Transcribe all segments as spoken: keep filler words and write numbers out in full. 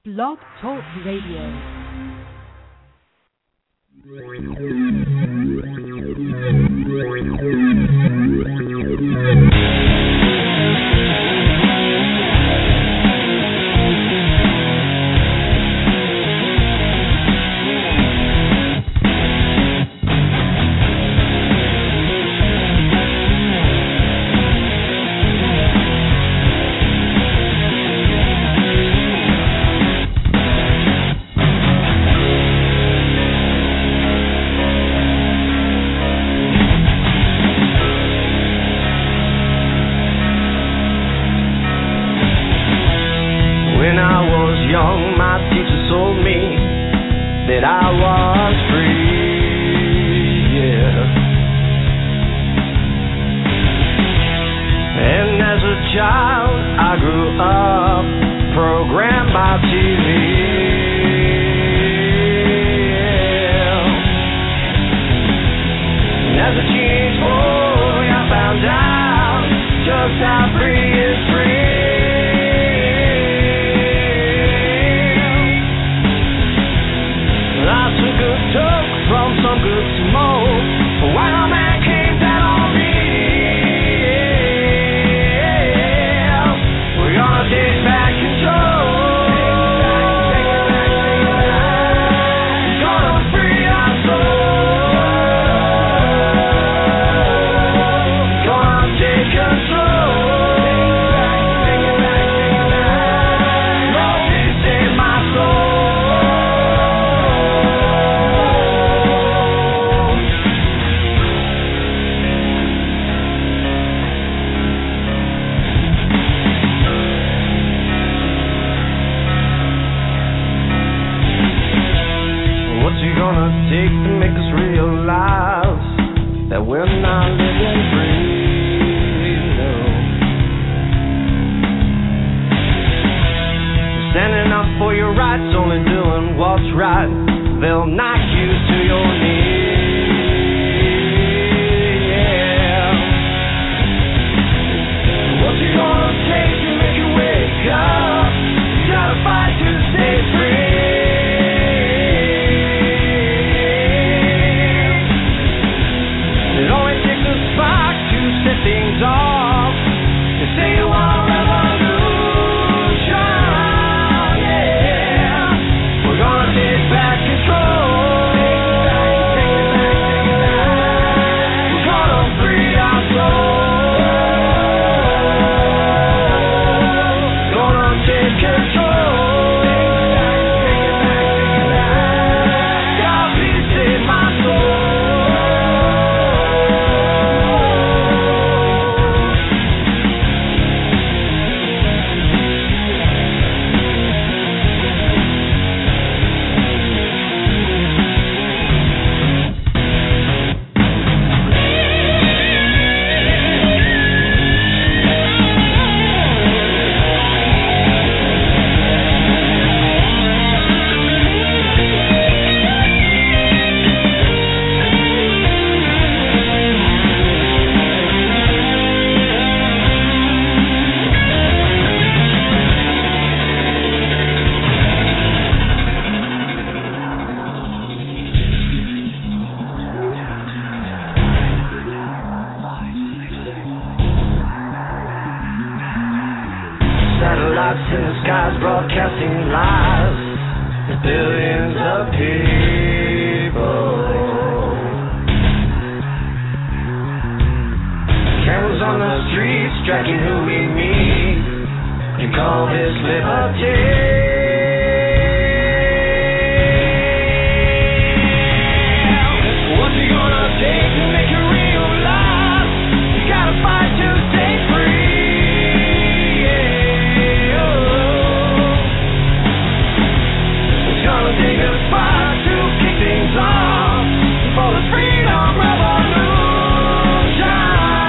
Blog Talk Radio.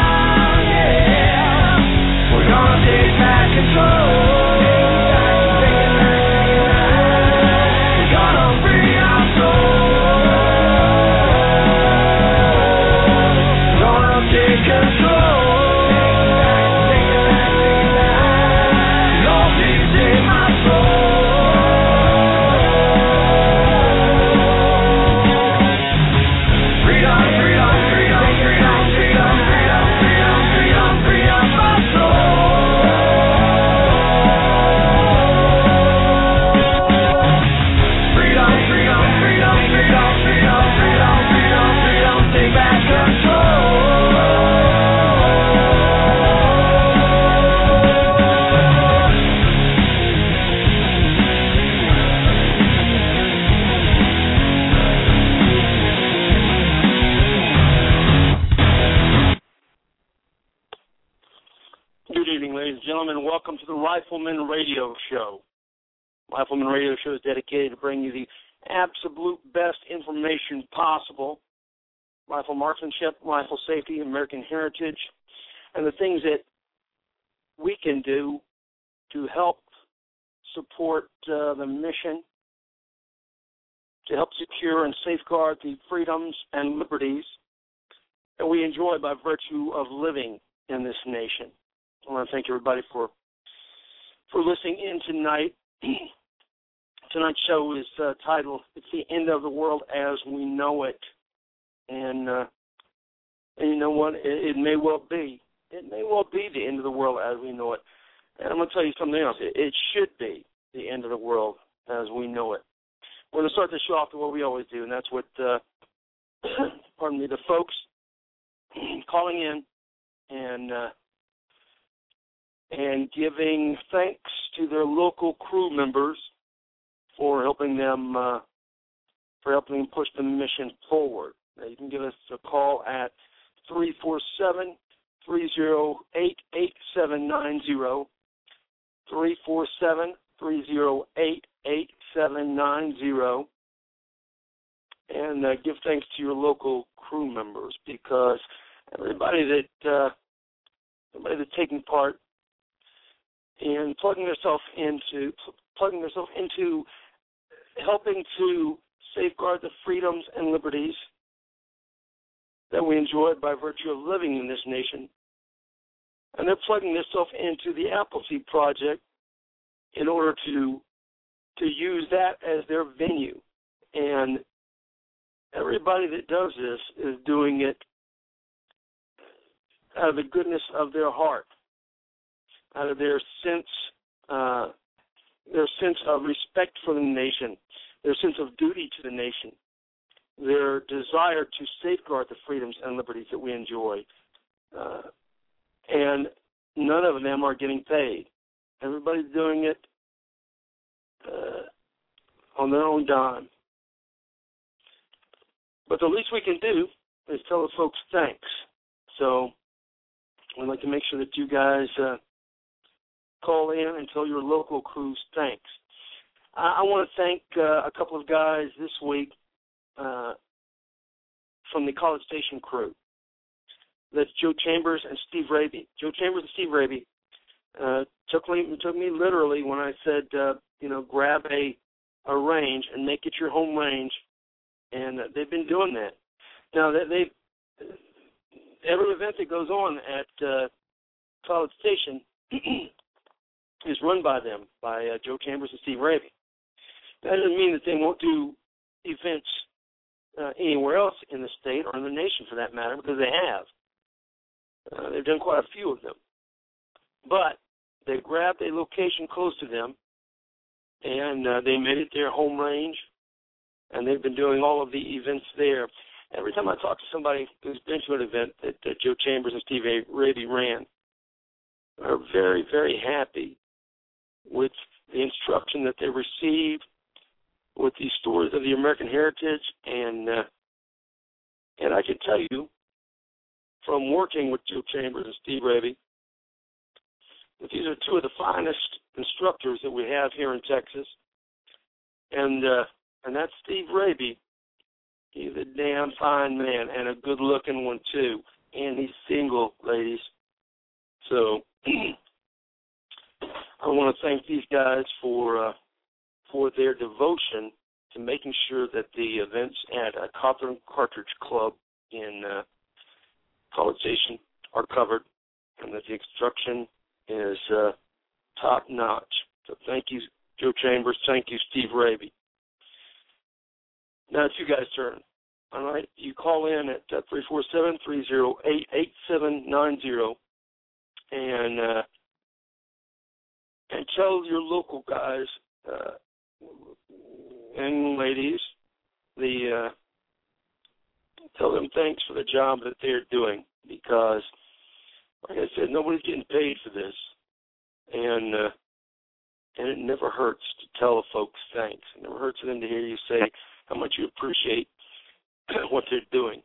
Take back control. to the Rifleman Radio Show. Rifleman Radio Show is dedicated to bring you the absolute best information possible. Rifle marksmanship, rifle safety, American heritage, and the things that we can do to help support uh, the mission, to help secure and safeguard the freedoms and liberties that we enjoy by virtue of living in this nation. I want to thank everybody for for listening in tonight. Tonight's show is uh, titled, It's the End of the World as We Know It. And, uh, and you know what? It, it may well be. It may well be the end of the world as we know it. And I'm going to tell you something else. It, it should be the end of the world as we know it. We're going to start the show off the way we always do, and that's with, uh, pardon me, the folks calling in and uh, and giving thanks to their local crew members for helping them uh, for helping them push the mission forward. Now, you can give us a call at three four seven, three oh eight, eight seven nine zero, three four seven, three oh eight, eight seven nine zero, and uh, give thanks to your local crew members, because everybody that uh, everybody that's taking part in plugging themselves into plugging themselves into helping to safeguard the freedoms and liberties that we enjoy by virtue of living in this nation. And they're plugging themselves into the Appleseed Project in order to to use that as their venue. And everybody that does this is doing it out of the goodness of their heart, out of their sense, uh, their sense of respect for the nation, their sense of duty to the nation, their desire to safeguard the freedoms and liberties that we enjoy. Uh, and none of them are getting paid. Everybody's doing it uh, on their own dime. But the least we can do is tell the folks thanks. So I'd like to make sure that you guys uh, call in and tell your local crews thanks. I, I want to thank uh, a couple of guys this week uh, from the College Station crew. That's Joe Chambers and Steve Raby. Joe Chambers and Steve Raby uh, took me took me literally when I said, uh, you know, grab a a range and make it your home range, and uh, they've been doing that. Now they, they every event that goes on at uh, College Station is run by them, by uh, Joe Chambers and Steve Raby. That doesn't mean that they won't do events uh, anywhere else in the state or in the nation, for that matter, because they have. Uh, they've done quite a few of them. But they grabbed a location close to them, and uh, they made it their home range, and they've been doing all of the events there. Every time I talk to somebody who's been to an event that, that Joe Chambers and Steve Raby ran, are very, very happy with the instruction that they received, with the stories of the American heritage, and uh, and I can tell you from working with Joe Chambers and Steve Raby that these are two of the finest instructors that we have here in Texas, and uh, and that's Steve Raby. He's a damn fine man and a good-looking one too, and he's single, ladies. So I want to thank these guys for uh, for their devotion to making sure that the events at a Cawthorn Cartridge Club in uh, College Station are covered, and that the instruction is uh, top-notch. So thank you, Joe Chambers. Thank you, Steve Raby. Now it's you guys' turn. All right, you call in at uh, three four seven, three oh eight, eight seven nine zero and uh, and tell your local guys uh, and ladies the uh, tell them thanks for the job that they're doing, because, like I said, nobody's getting paid for this, and uh, and it never hurts to tell the folks thanks. It never hurts for them to hear you say how much you appreciate what they're doing.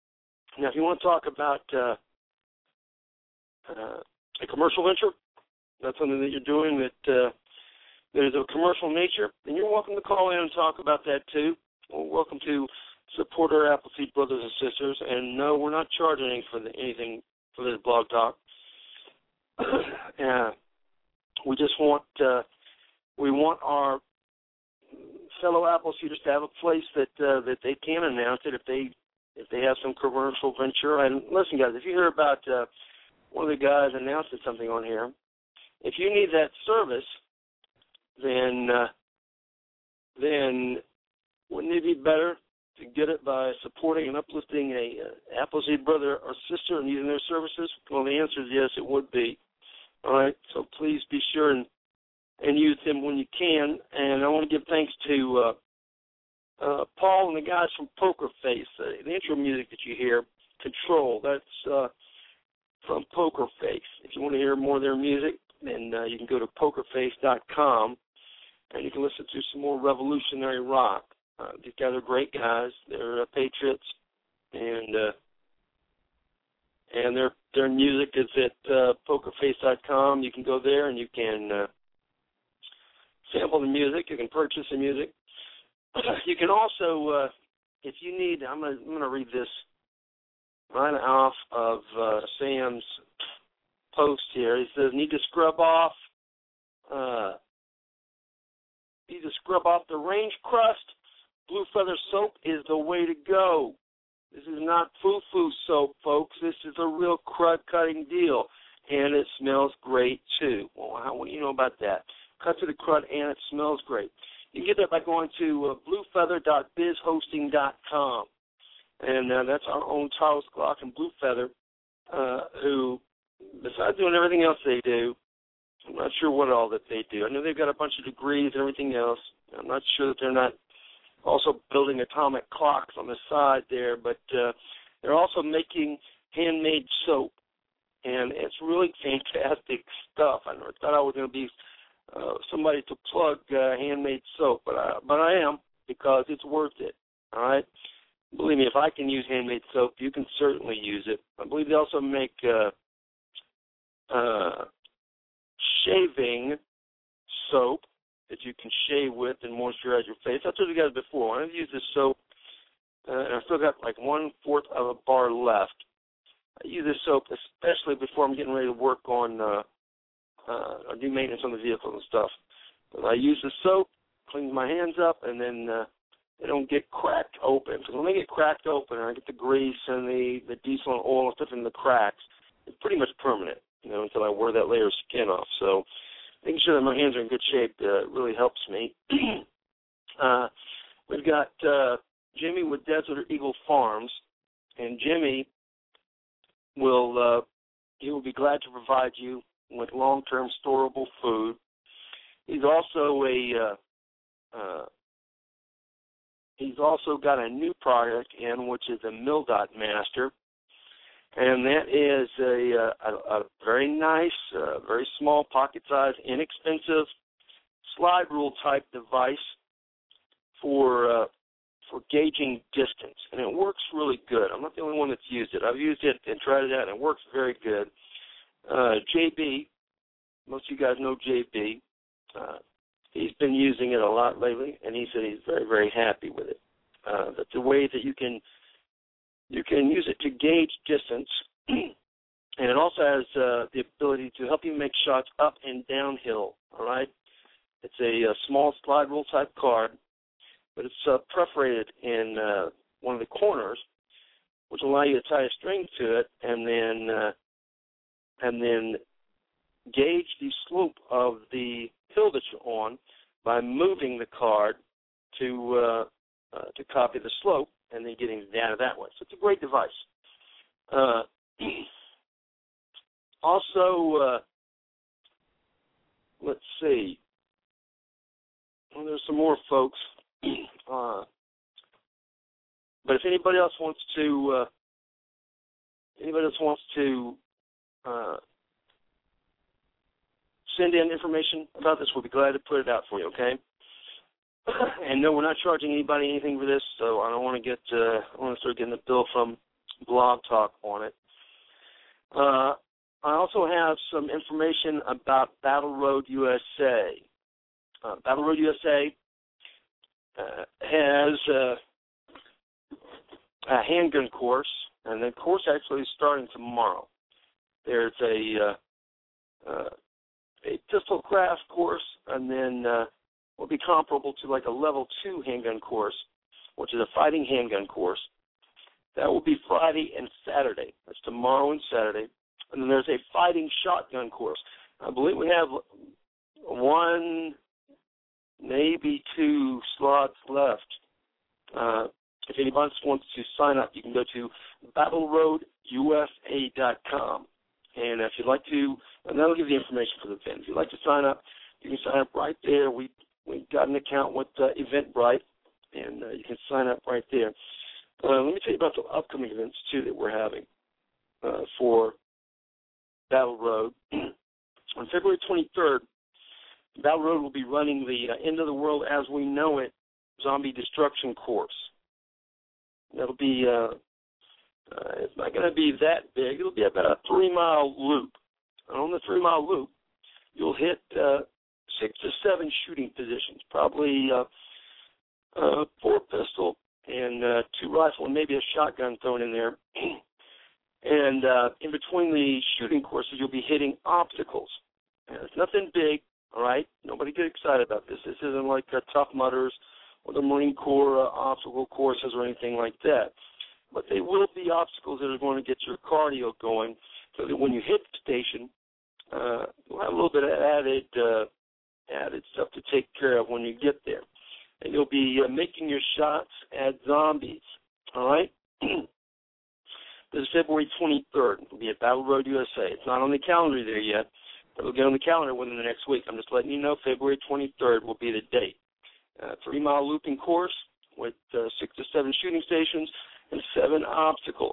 Now, if you want to talk about uh, uh, a commercial venture, that's something that you're doing that uh, that is of commercial nature, then you're welcome to call in and talk about that too. We're welcome to support our Appleseed brothers and sisters. And no, we're not charging anything for the, anything for this blog talk. uh, we just want uh, we want our fellow Appleseeders to have a place that uh, that they can announce it if they if they have some commercial venture. And listen, guys, if you hear about uh, one of the guys announcing something on here, if you need that service, then uh, then wouldn't it be better to get it by supporting and uplifting a uh, Appleseed brother or sister and using their services? Well, the answer is yes, it would be. All right, so please be sure and, and use them when you can. And I want to give thanks to uh, uh, Paul and the guys from Poker Face. Uh, the intro music that you hear, Control, that's uh, from Poker Face. If you want to hear more of their music, then uh, you can go to poker face dot com, and you can listen to some more revolutionary rock. Uh, these guys are great guys. They're uh, patriots, and uh, and their their music is at uh, poker face dot com. You can go there and you can uh, sample the music. You can purchase the music. You can also, uh, if you need, I'm gonna, I'm gonna read this right off of uh, Sam's post here. He says, need to scrub off, uh, need to scrub off the range crust. Blue Feather soap is the way to go. This is not foo-foo soap, folks. This is a real crud-cutting deal, and it smells great, too. Well, how, what do you know about that? Cut to the crud, and it smells great. You can get that by going to uh, blue feather dot biz hosting dot com, and uh, that's our own Charles Glock and Blue Feather, uh, who, besides doing everything else they do, I'm not sure what all that they do. I know they've got a bunch of degrees and everything else. I'm not sure that they're not also building atomic clocks on the side there, but uh, they're also making handmade soap, and it's really fantastic stuff. I never thought I was going to be uh, somebody to plug uh, handmade soap, but I, but I am, because it's worth it, all right? Believe me, if I can use handmade soap, you can certainly use it. I believe they also make uh, uh, shaving soap that you can shave with and moisturize your face. I told you guys before, I've used this soap, uh, and I've still got like one-fourth of a bar left. I use this soap especially before I'm getting ready to work on uh, uh, or do maintenance on the vehicle and stuff. But I use the soap, cleans my hands up, and then uh, they don't get cracked open. Because when they get cracked open, I get the grease and the, the diesel and oil and stuff in the cracks. It's pretty much permanent, you know, until I wear that layer of skin off. So making sure that my hands are in good shape uh, really helps me. uh, we've got uh, Jimmy with Desert Eagle Farms, and Jimmy will uh, he will be glad to provide you with long-term storable food. He's also a uh, uh, he's also got a new product in, which is a Mildot Master. And that is a, a, a very nice, uh, very small, pocket-sized, inexpensive slide rule type device for uh, for gauging distance, and it works really good. I'm not the only one that's used it. I've used it and tried it out, and it works very good. Uh, J B, most of you guys know J B. Uh, he's been using it a lot lately, and he said he's very, very happy with it. Uh, that's a way that you can You can use it to gauge distance, and it also has uh, the ability to help you make shots up and downhill, all right? It's a, a small slide rule type card, but it's uh, perforated in uh, one of the corners, which will allow you to tie a string to it and then uh, and then gauge the slope of the hill that you're on by moving the card to uh, uh, to copy the slope, and then getting data that way. So it's a great device. Uh, also, uh, let's see. Well, there's some more folks. Uh, but if anybody else wants to, uh, anybody else wants to uh, send in information about this, we'll be glad to put it out for you. Okay. And no, we're not charging anybody anything for this, so I don't want to get, uh, I want to start getting a bill from Blog Talk on it. Uh, I also have some information about Battle Road U S A. Uh, Battle Road U S A uh, has uh, a handgun course, and the course actually is starting tomorrow. There's a uh, uh, a pistol craft course, and then uh, will be comparable to like a level two handgun course, which is a fighting handgun course. That will be Friday and Saturday. That's tomorrow and Saturday. And then there's a fighting shotgun course. I believe we have one, maybe two slots left. Uh, if anybody wants to sign up, you can go to battle road U S A dot com. And if you'd like to, and that'll give you the information for the event. If you'd like to sign up, you can sign up right there. We we got an account with uh, Eventbrite, and uh, you can sign up right there. Uh, let me tell you about the upcoming events, too, that we're having uh, for Battle Road. On February twenty-third, Battle Road will be running the uh, End of the World as We Know It Zombie Destruction Course. That'll be, uh, uh, it's not going to be that big. It'll be about a three-mile loop. And on the three-mile loop, you'll hit uh, six to seven shooting positions, probably uh, uh, four pistol and uh, two rifle and maybe a shotgun thrown in there. And uh, in between the shooting courses, you'll be hitting obstacles. And it's nothing big, all right? Nobody get excited about this. This isn't like uh, Tough Mudders or the Marine Corps uh, obstacle courses or anything like that. But they will be obstacles that are going to get your cardio going so that when you hit the station, uh, you'll have a little bit of added, uh, added stuff to take care of when you get there. And you'll be uh, making your shots at zombies, all right? This is February twenty-third. It'll be at Battle Road U S A. It's not on the calendar there yet, but it'll get on the calendar within the next week. I'm just letting you know February twenty-third will be the date. Uh, three-mile looping course with uh, six to seven shooting stations and seven obstacles.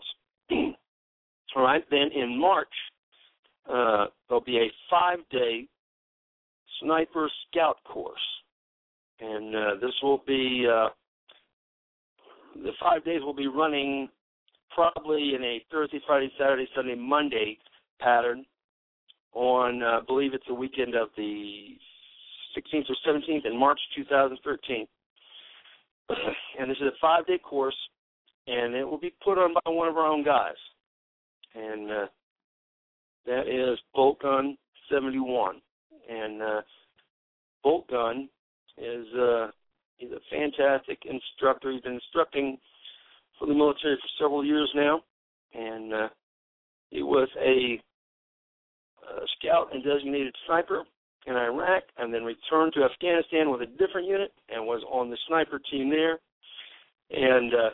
All right, then in March, uh, there'll be a five-day sniper scout course. And uh, this will be, uh, the five days will be running probably in a Thursday, Friday, Saturday, Sunday, Monday pattern on, uh, I believe it's the weekend of the sixteenth or seventeenth in March two thousand thirteen. And this is a five-day course, and it will be put on by one of our own guys. And uh, that is Bolt Gun seventy-one. And uh, Bolt Gun is uh, he's a fantastic instructor. He's been instructing for the military for several years now, and uh, he was a, a scout and designated sniper in Iraq, and then returned to Afghanistan with a different unit and was on the sniper team there. And uh,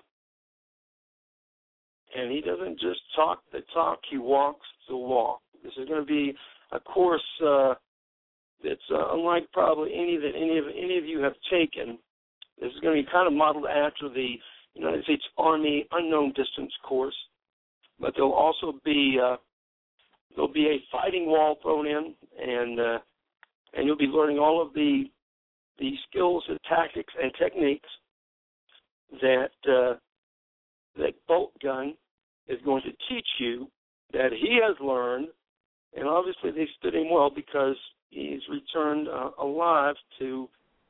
and he doesn't just talk the talk; he walks the walk. This is going to be a course uh, that's uh, unlike probably any that any of any of you have taken. This is going to be kind of modeled after the United States Army unknown distance course, but there'll also be uh, there'll be a fighting wall thrown in, and uh, and you'll be learning all of the the skills and tactics and techniques that uh, that Bolt Gun is going to teach you that he has learned, and obviously they stood him well because he's returned uh, alive to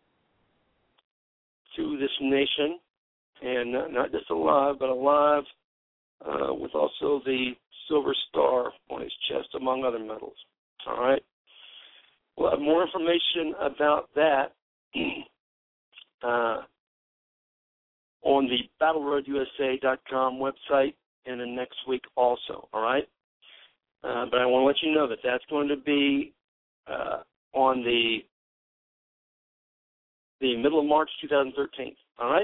to this nation. And not, not just alive, but alive uh, with also the Silver Star on his chest, among other medals. All right? We'll have more information about that uh, on the battle road U S A dot com website in the next week also. All right? Uh, but I want to let you know that that's going to be uh, on the the middle of March two thousand thirteen. All right?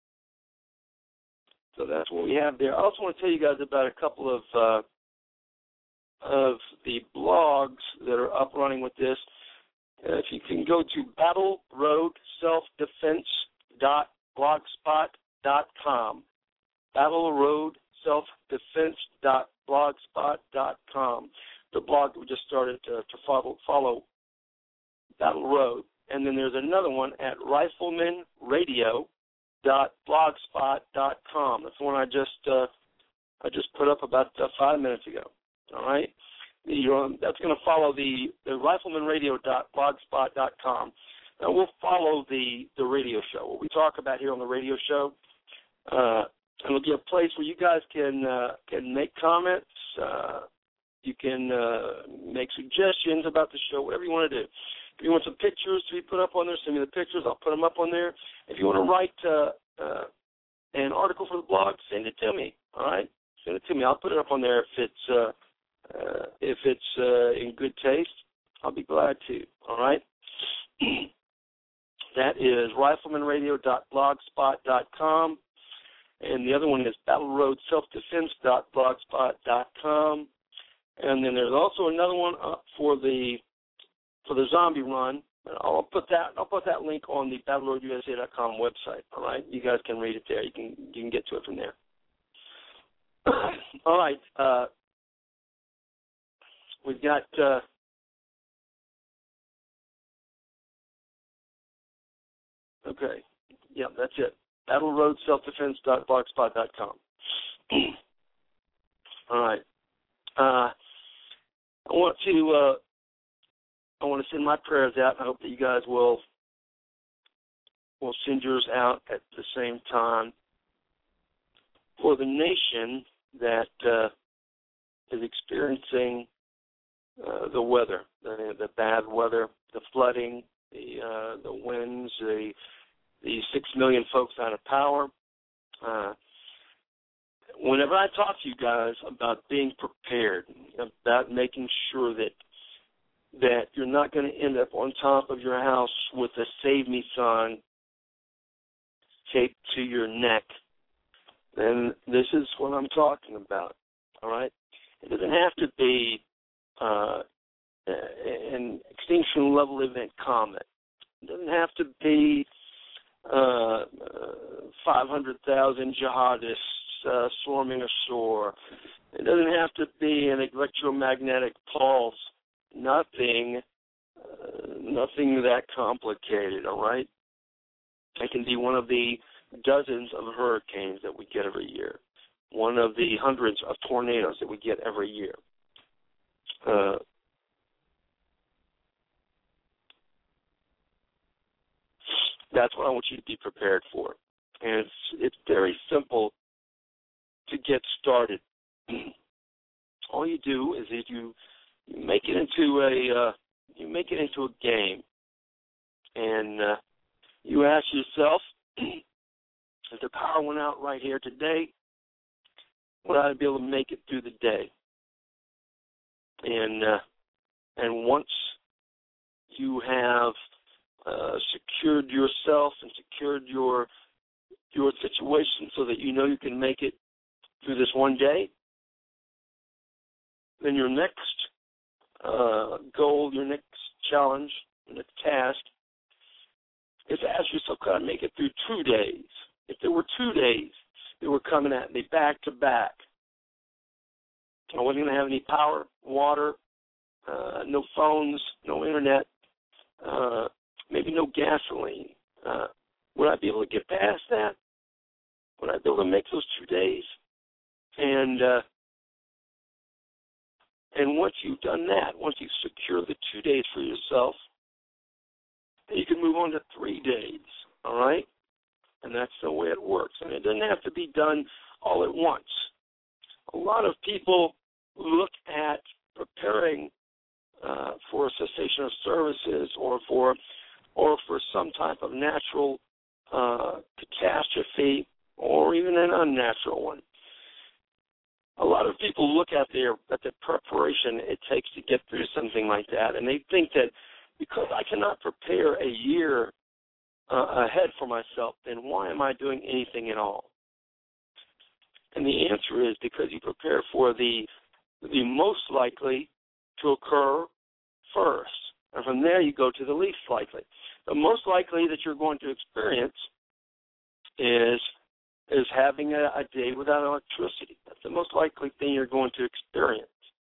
So that's what we have there. I also want to tell you guys about a couple of uh, of the blogs that are up running with this. Uh, if you can go to battle road self defense dot blogspot dot com, battle road self defense dot blogspot dot com, the blog that we just started to, to follow, follow Battle Road. And then there's another one at rifleman radio dot blogspot dot com. That's the one I just uh, I just put up about uh, five minutes ago. All right, the, um, that's going to follow the, the rifleman radio dot blogspot dot com. And we'll follow the, the radio show, what we talk about here on the radio show. Uh, and it'll be a place where you guys can uh, can make comments. Uh, you can uh, make suggestions about the show, whatever you want to do. If you want some pictures to be put up on there, send me the pictures. I'll put them up on there. If you want to write uh, uh, an article for the blog, send it to me. All right, send it to me. I'll put it up on there if it's uh, uh, if it's uh, in good taste. I'll be glad to. All right. That is rifleman radio dot blogspot dot com, and the other one is battle road self defense dot blogspot dot com, and then there's also another one up for the for the zombie run. I'll put that I'll put that link on the battle road U S A dot com website. All right, you guys can read it there. You can you can get to it from there. All right, uh, we've got. Uh, Okay. Yeah, that's it. battle road self defense dot blogspot dot com. All right. Uh, I want to uh, I want to send my prayers out. I hope that you guys will will send yours out at the same time for the nation that uh, is experiencing uh, the weather, the, the bad weather, the flooding, the uh, the winds, the the six million folks out of power. Uh, whenever I talk to you guys about being prepared, about making sure that that you're not going to end up on top of your house with a "Save Me" sign taped to your neck, then this is what I'm talking about. All right, it doesn't have to be uh, an extinction level event comet. It doesn't have to be uh, uh, five hundred thousand jihadists uh, swarming ashore. It doesn't have to be an electromagnetic pulse. Nothing, uh, nothing that complicated, all right? It can be one of the dozens of hurricanes that we get every year, one of the hundreds of tornadoes that we get every year. Uh, that's what I want you to be prepared for. And it's, it's very simple to get started. All you do is that you, you make it into a uh, you make it into a game, and uh, you ask yourself, if the power went out right here today, would I be able to make it through the day? And uh, and once you have uh, secured yourself and secured your your situation so that you know you can make it through this one day, then your next uh, goal, your next challenge, your next task is to ask yourself, can I make it through two days? If there were two days that were coming at me back to back, I wasn't going to have any power, water, uh, no phones, no internet, uh, maybe no gasoline. Uh, would I be able to get past that? Would I be able to make those two days? And uh, and once you've done that, once you secure the two days for yourself, then you can move on to three days, all right? And that's the way it works. And it doesn't have to be done all at once. A lot of people look at preparing uh, for a cessation of services or for or for some type of natural uh, catastrophe or even an unnatural one. A lot of people look at their at the preparation it takes to get through something like that, and they think that because I cannot prepare a year uh, ahead for myself, then why am I doing anything at all? And the answer is because you prepare for the the most likely to occur first, and from there you go to the least likely. The most likely that you're going to experience is is having a, a day without electricity. That's the most likely thing you're going to experience.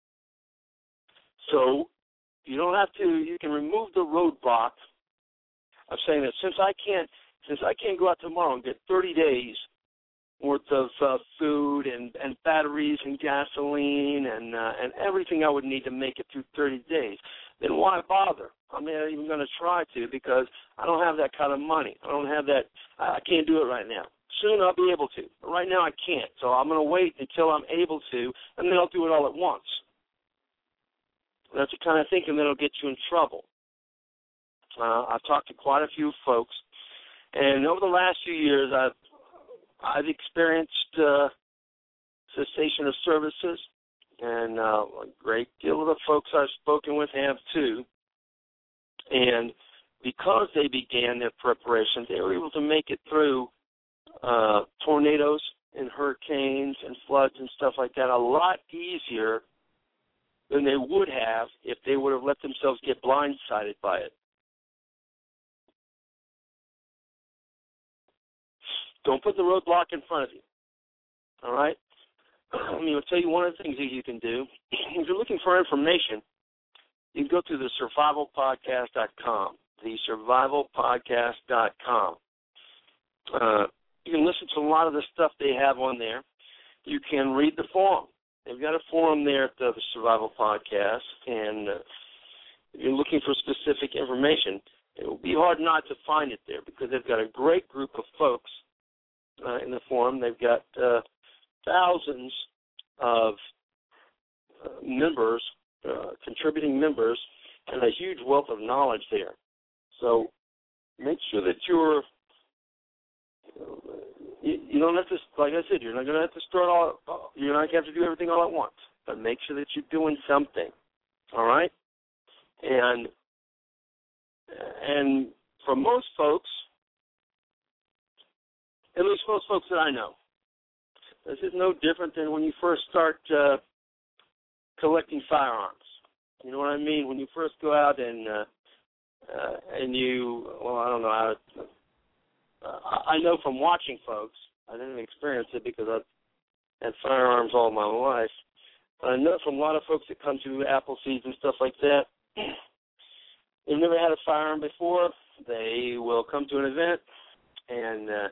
So you don't have to, you can remove the roadblock of saying that since I can't, since I can't go out tomorrow and get thirty days worth of uh, food and, and batteries and gasoline and uh, and everything I would need to make it through thirty days, then why bother? I'm not even going to try to because I don't have that kind of money. I don't have that. I can't do it right now. Soon I'll be able to. But right now I can't. So I'm going to wait until I'm able to, and then I'll do it all at once. That's the kind of thinking that'll get you in trouble. Uh, I've talked to quite a few folks, and over the last few years I've I've experienced uh, cessation of services, and uh, a great deal of the folks I've spoken with have too. And because they began their preparation, they were able to make it through uh, tornadoes and hurricanes and floods and stuff like that a lot easier than they would have if they would have let themselves get blindsided by it. Don't put the roadblock in front of you, all right? I mean, I'll tell you one of the things that you can do. If you're looking for information, you can go to the survival podcast dot com, the survival podcast dot com. Uh, you can listen to a lot of the stuff they have on there. You can read the forum. They've got a forum there at the, the Survival Podcast, and uh, if you're looking for specific information, it will be hard not to find it there because they've got a great group of folks uh, in the forum. They've got uh, thousands of uh, members, uh, contributing members, and a huge wealth of knowledge there. So make sure that you're, you, you don't have to, like I said, you're not going to have to start all, you're not going to have to do everything all at once, but make sure that you're doing something, all right? And, and for most folks, at least most folks that I know, this is no different than when you first start uh, collecting firearms. You know what I mean? When you first go out and uh, uh, and you, well, I don't know how to, uh, I know from watching folks, I didn't experience it because I've had firearms all my life, but I know from a lot of folks that come to Appleseeds and stuff like that, they've never had a firearm before. They will come to an event and uh,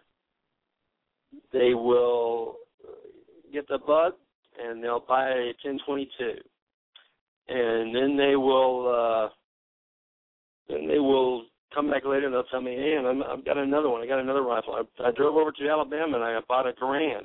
they will get the bug and they'll buy a ten twenty-two, and then they will uh, then they will come back later and they'll tell me, hey, I'm, I've got another one. I got another rifle. I, I drove over to Alabama and I bought a Garand.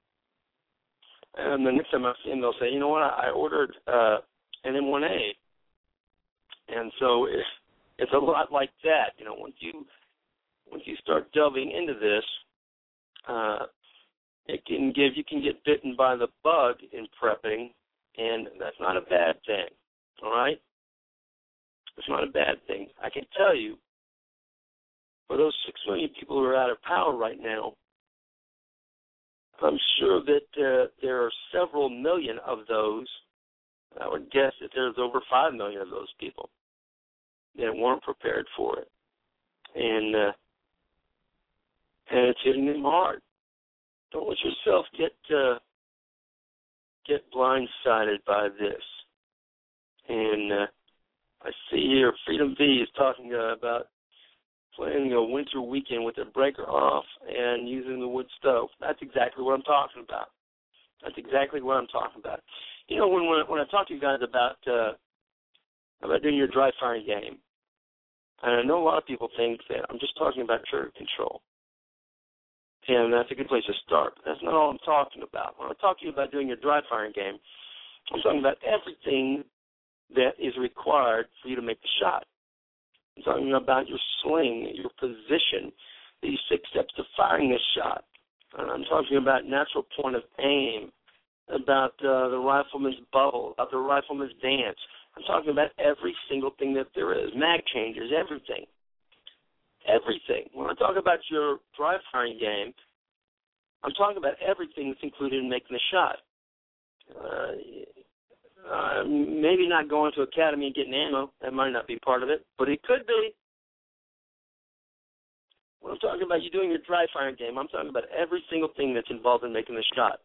And the next time I see them, they'll say, you know what? I ordered uh, an M one A. And so it's, it's a lot like that. You know, once you once you start delving into this, uh, it can give you can get bitten by the bug in prepping, and that's not a bad thing. All right, it's not a bad thing. I can tell you, for those six million people who are out of power right now, I'm sure that uh, there are several million of those. I would guess that there's over five million of those people that weren't prepared for it, and uh, and it's hitting them hard. Don't let yourself get uh, get blindsided by this. And uh, I see here Freedom V is talking uh, about planning a winter weekend with the breaker off and using the wood stove. That's exactly what I'm talking about. That's exactly what I'm talking about. You know, when when, when I talk to you guys about uh, about doing your dry firing game, and I know a lot of people think that I'm just talking about trigger control. And that's a good place to start. But that's not all I'm talking about. When I talk to you about doing your dry firing game, I'm talking about everything that is required for you to make the shot. I'm talking about your sling, your position, these six steps to firing this shot. And I'm talking about natural point of aim, about uh, the rifleman's bubble, about the rifleman's dance. I'm talking about every single thing that there is, mag changers, everything. Everything. When I talk about your dry firing game, I'm talking about everything that's included in making the shot. Uh, uh, maybe not going to academy and getting ammo. That might not be part of it, but it could be. When I'm talking about you doing your dry firing game, I'm talking about every single thing that's involved in making the shot.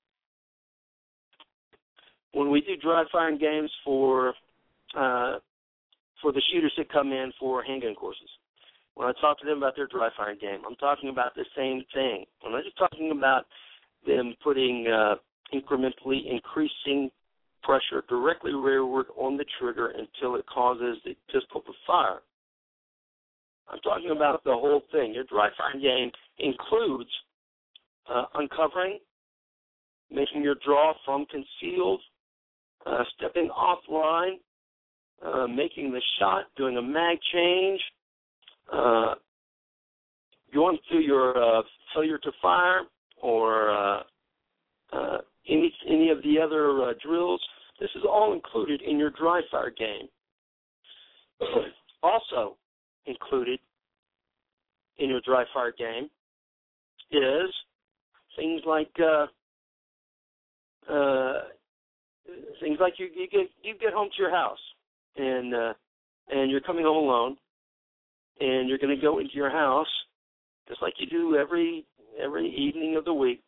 When we do dry firing games for uh, for the shooters that come in for handgun courses, when I talk to them about their dry firing game, I'm talking about the same thing. I'm not just talking about them putting uh, incrementally increasing pressure directly rearward on the trigger until it causes the pistol to fire. I'm talking about the whole thing. Your dry fire game includes uh, uncovering, making your draw from concealed, uh, stepping offline, uh, making the shot, doing a mag change, uh, going through your uh, failure to fire, or uh, uh, any any of the other uh, drills. This is all included in your dry fire game. Also included in your dry fire game is things like uh, uh, things like you, you get you get home to your house and uh, and you're coming home alone, and you're going to go into your house just like you do every every evening of the week.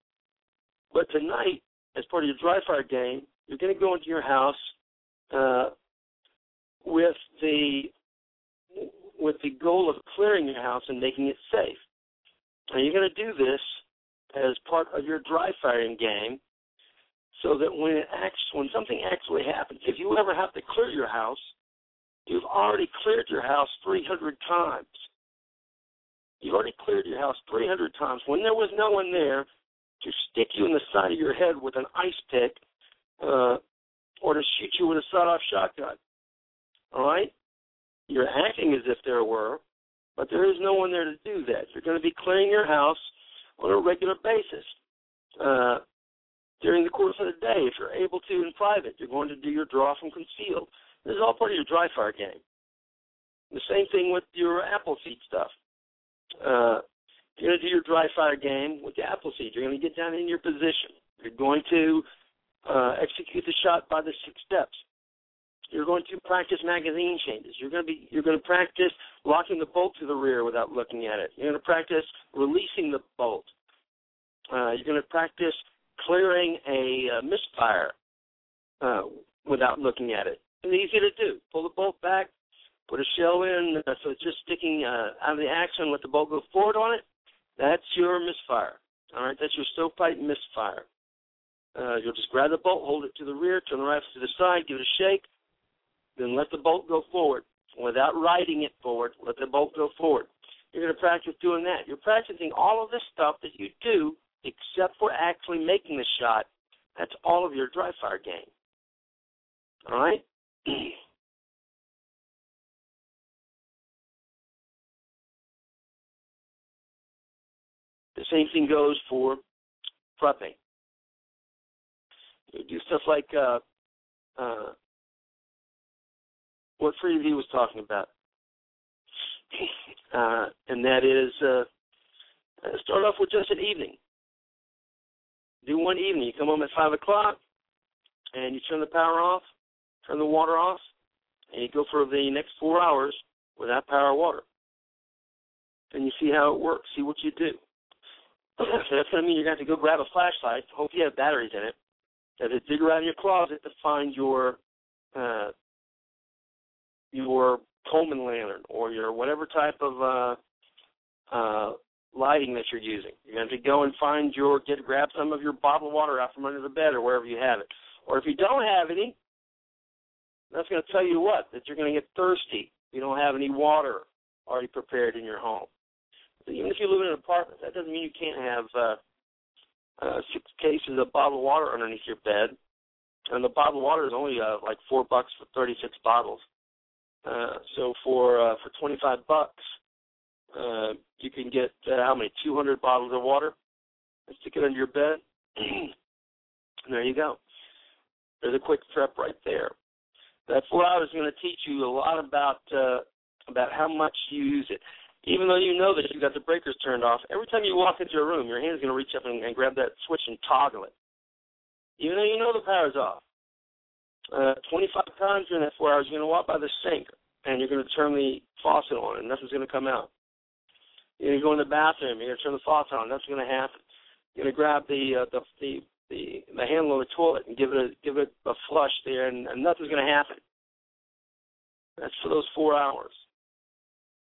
But tonight, as part of your dry fire game, you're going to go into your house uh, with the with the goal of clearing your house and making it safe. And you're going to do this as part of your dry firing game, so that when it acts, when something actually happens, if you ever have to clear your house, you've already cleared your house three hundred times. You've already cleared your house three hundred times when there was no one there to stick you in the side of your head with an ice pick uh, or to shoot you with a sawed-off shotgun. All right? You're acting as if there were, but there is no one there to do that. You're going to be clearing your house on a regular basis. Uh, during the course of the day, if you're able to in private, you're going to do your draw from concealed. This is all part of your dry fire game. The same thing with your Appleseed stuff. Uh, you're going to do your dry fire game with the Appleseed. You're going to get down in your position. You're going to uh, execute the shot by the six steps. You're going to practice magazine changes. You're going to be you're going to practice locking the bolt to the rear without looking at it. You're going to practice releasing the bolt. Uh, you're going to practice clearing a uh, misfire uh, without looking at it. It's easy to do. Pull the bolt back, put a shell in uh, so it's just sticking uh, out of the action, let the bolt go forward on it. That's your misfire. All right, that's your stovepipe misfire. Uh, you'll just grab the bolt, hold it to the rear, turn the rifle to the side, give it a shake, then let the bolt go forward. Without riding it forward, let the bolt go forward. You're going to practice doing that. You're practicing all of this stuff that you do except for actually making the shot. That's all of your dry fire game. All right? The same thing goes for prepping. You do stuff like uh, uh, what Freeview was talking about, uh, and that is uh, start off with just an evening. Do one evening. You come home at five o'clock, and you turn the power off, turn the water off, and you go for the next four hours without power or water. And you see how it works. See what you do. So that's going to mean you're going to have to go grab a flashlight. Hope you have batteries in it. You have to dig around your closet to find your uh, your Coleman lantern or your whatever type of uh, uh, lighting that you're using. You're going to have to go and find your, get grab some of your bottled water out from under the bed or wherever you have it. Or if you don't have any, that's going to tell you what, that you're going to get thirsty. You don't have any water already prepared in your home. So even if you live in an apartment, that doesn't mean you can't have uh, uh, six cases of bottled water underneath your bed. And the bottled water is only uh, like four bucks for thirty-six bottles. Uh, so for uh, for twenty-five bucks, uh, you can get uh, how many? two hundred bottles of water and stick it under your bed. And there you go. There's a quick prep right there. That four hours is going to teach you a lot about uh, about how much you use it. Even though you know that you've got the breakers turned off, every time you walk into a room, your hand's going to reach up and, and grab that switch and toggle it. Even though you know the power's off. Uh, twenty-five times during that four hours, you're going to walk by the sink, and you're going to turn the faucet on, and nothing's going to come out. You're going to go in the bathroom, you're going to turn the faucet on, nothing's going to happen. You're going to grab the, uh, the the the the handle of the toilet and give it a give it a flush there, and, and nothing's going to happen. That's for those four hours.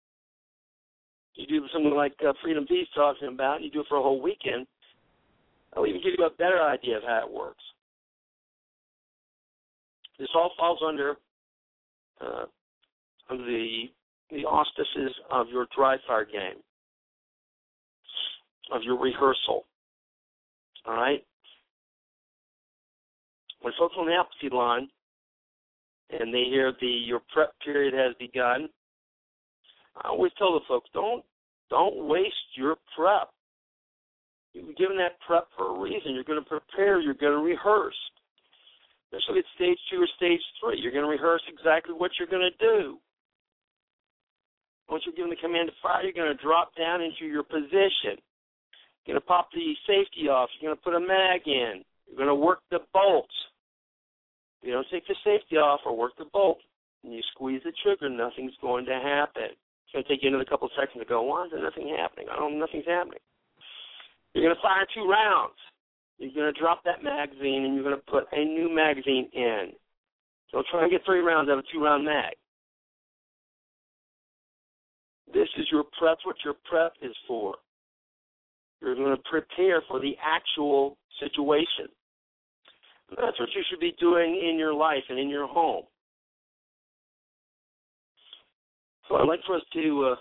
You do something like uh, Freedom Peace talking about, and you do it for a whole weekend, I'll even give you a better idea of how it works. This all falls under, uh, under the, the auspices of your dry fire game, of your rehearsal. All right? When folks on the Appleseed line and they hear the your prep period has begun, I always tell the folks, don't don't waste your prep. You're given that prep for a reason. You're going to prepare. You're going to rehearse. Especially at stage two or stage three, you're going to rehearse exactly what you're going to do. Once you're given the command to fire, you're going to drop down into your position. You're going to pop the safety off. You're going to put a mag in. You're going to work the bolts. If you don't take the safety off or work the bolt, and you squeeze the trigger, nothing's going to happen. It's going to take you another couple of seconds to go, why is there nothing happening? I don't know, nothing's happening. You're going to fire two rounds. You're going to drop that magazine, and you're going to put a new magazine in. Don't try and get three rounds out of a two-round mag. This is your prep. That's what your prep is for. You're going to prepare for the actual situation. That's what you should be doing in your life and in your home. So I'd like for us to uh,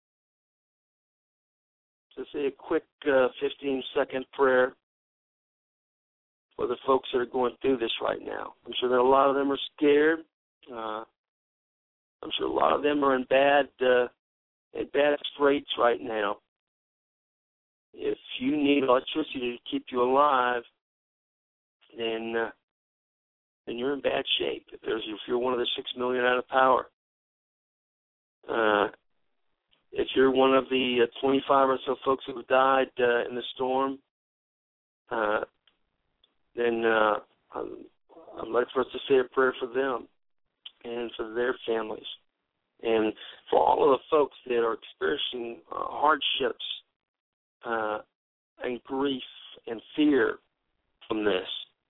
to say a quick uh, fifteen-second prayer for the folks that are going through this right now. I'm sure that a lot of them are scared. Uh, I'm sure a lot of them are in bad uh, in bad straits right now. If you need electricity to keep you alive, then uh, then you're in bad shape. If there's if you're one of the six million out of power, uh, if you're one of the uh, twenty-five or so folks who died uh, in the storm, uh, then uh, I'd like for us to say a prayer for them and for their families, and for all of the folks that are experiencing uh, hardships uh, and grief and fear from this.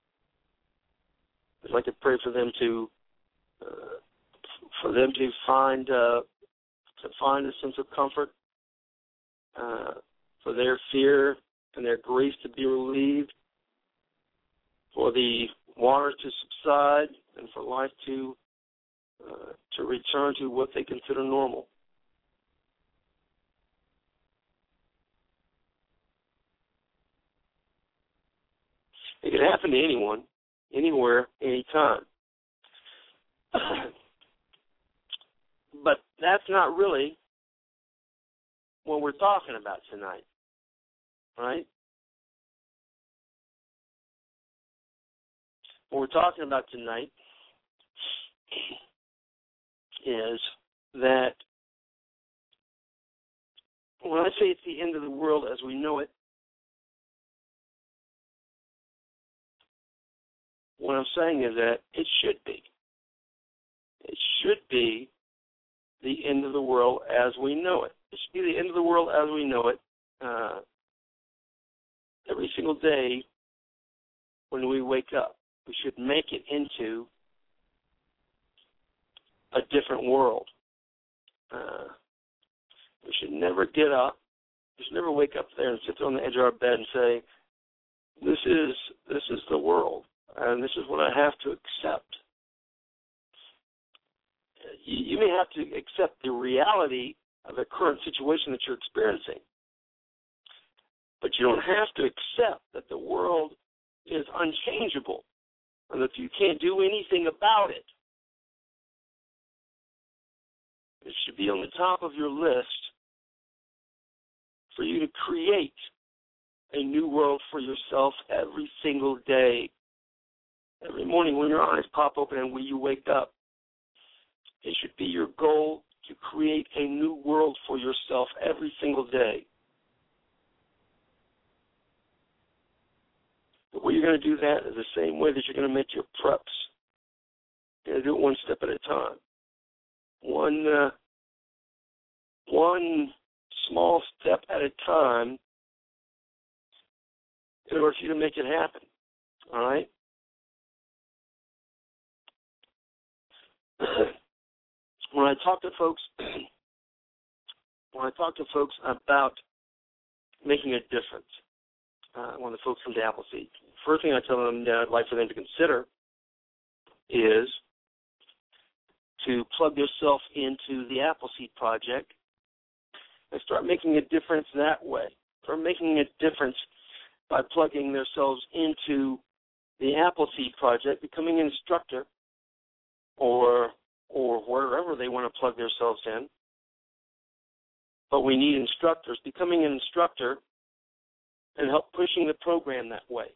I'd like to pray for them to uh, for them to find uh, to find a sense of comfort, uh, for their fear and their grief to be relieved, for the waters to subside, and for life to uh, to return to what they consider normal. It can happen to anyone, anywhere, anytime. But that's not really what we're talking about tonight, right? What we're talking about tonight is that when I say it's the end of the world as we know it, what I'm saying is that it should be. It should be the end of the world as we know it. It should be the end of the world as we know it uh, every single day when we wake up. We should make it into a different world. Uh, we should never get up. We should never wake up there and sit on the edge of our bed and say, "This is this is the world, and this is what I have to accept." You, you may have to accept the reality of the current situation that you're experiencing, but you don't have to accept that the world is unchangeable and that you can't do anything about it. It should be on the top of your list for you to create a new world for yourself every single day. Every morning when your eyes pop open and when you wake up, it should be your goal to create a new world for yourself every single day. The way you're going to do that is the same way that you're going to make your preps. You're going to do it one step at a time. One, uh, one small step at a time in order for you to make it happen. All right? When I talk to folks, when I talk to folks about making a difference, uh, one of the folks from the Appleseed. First thing I tell them that I'd like for them to consider is to plug themselves into the Appleseed project and start making a difference that way. Start making a difference by plugging themselves into the Appleseed project, becoming an instructor, or or wherever they want to plug themselves in. But we need instructors. Becoming an instructor and help pushing the program that way.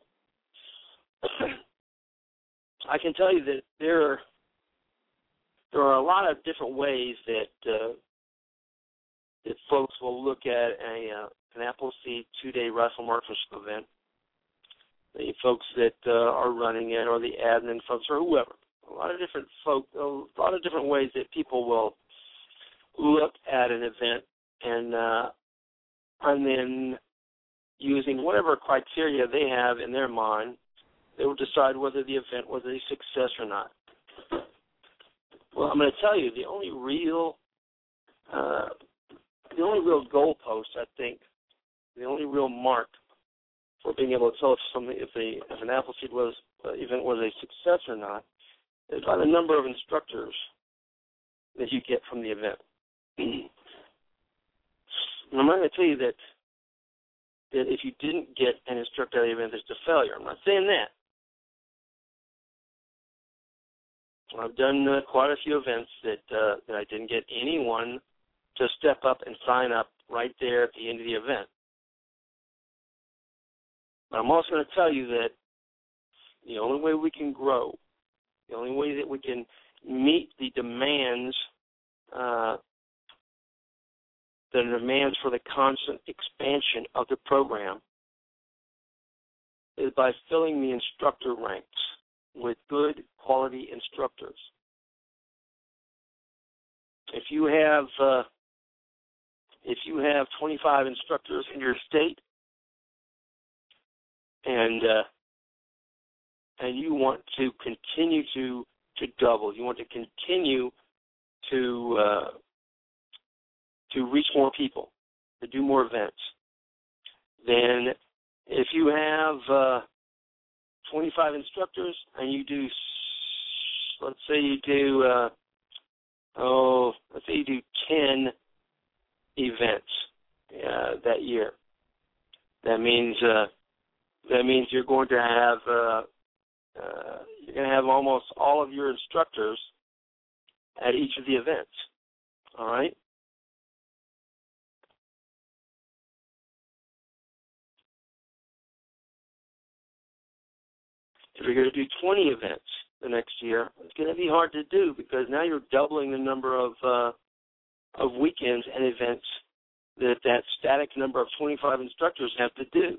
I can tell you that there are, there are a lot of different ways that uh, that folks will look at a uh, an Appleseed two-day rifle marksmanship event. The folks that uh, are running it, or the admin folks, or whoever. A lot of different folk, a lot of different ways that people will look at an event, and uh, and then using whatever criteria they have in their mind, they will decide whether the event was a success or not. Well, I'm going to tell you the only real, uh, the only real goalpost, I think, the only real mark for being able to tell if something, if, a, if an Appleseed was uh, event was a success or not, is by the number of instructors that you get from the event. And I'm not going to tell you that that if you didn't get an instructor at the event, it's a failure. I'm not saying that. I've done uh, quite a few events that uh, that I didn't get anyone to step up and sign up right there at the end of the event. But I'm also going to tell you that the only way we can grow, the only way that we can meet the demands, uh, the demands for the constant expansion of the program, is by filling the instructor ranks with good quality instructors. If you have uh, if you have twenty-five instructors in your state, and uh, and you want to continue to to double, you want to continue to uh, to reach more people, to do more events, then if you have uh, twenty-five instructors and you do, let's say you do, uh, oh, let's say you do ten events uh, that year, that means uh, that means you're going to have uh, uh, you're going to have almost all of your instructors at each of the events. All right. If you're going to do twenty events the next year, it's going to be hard to do because now you're doubling the number of uh, of weekends and events that that static number of twenty-five instructors have to do.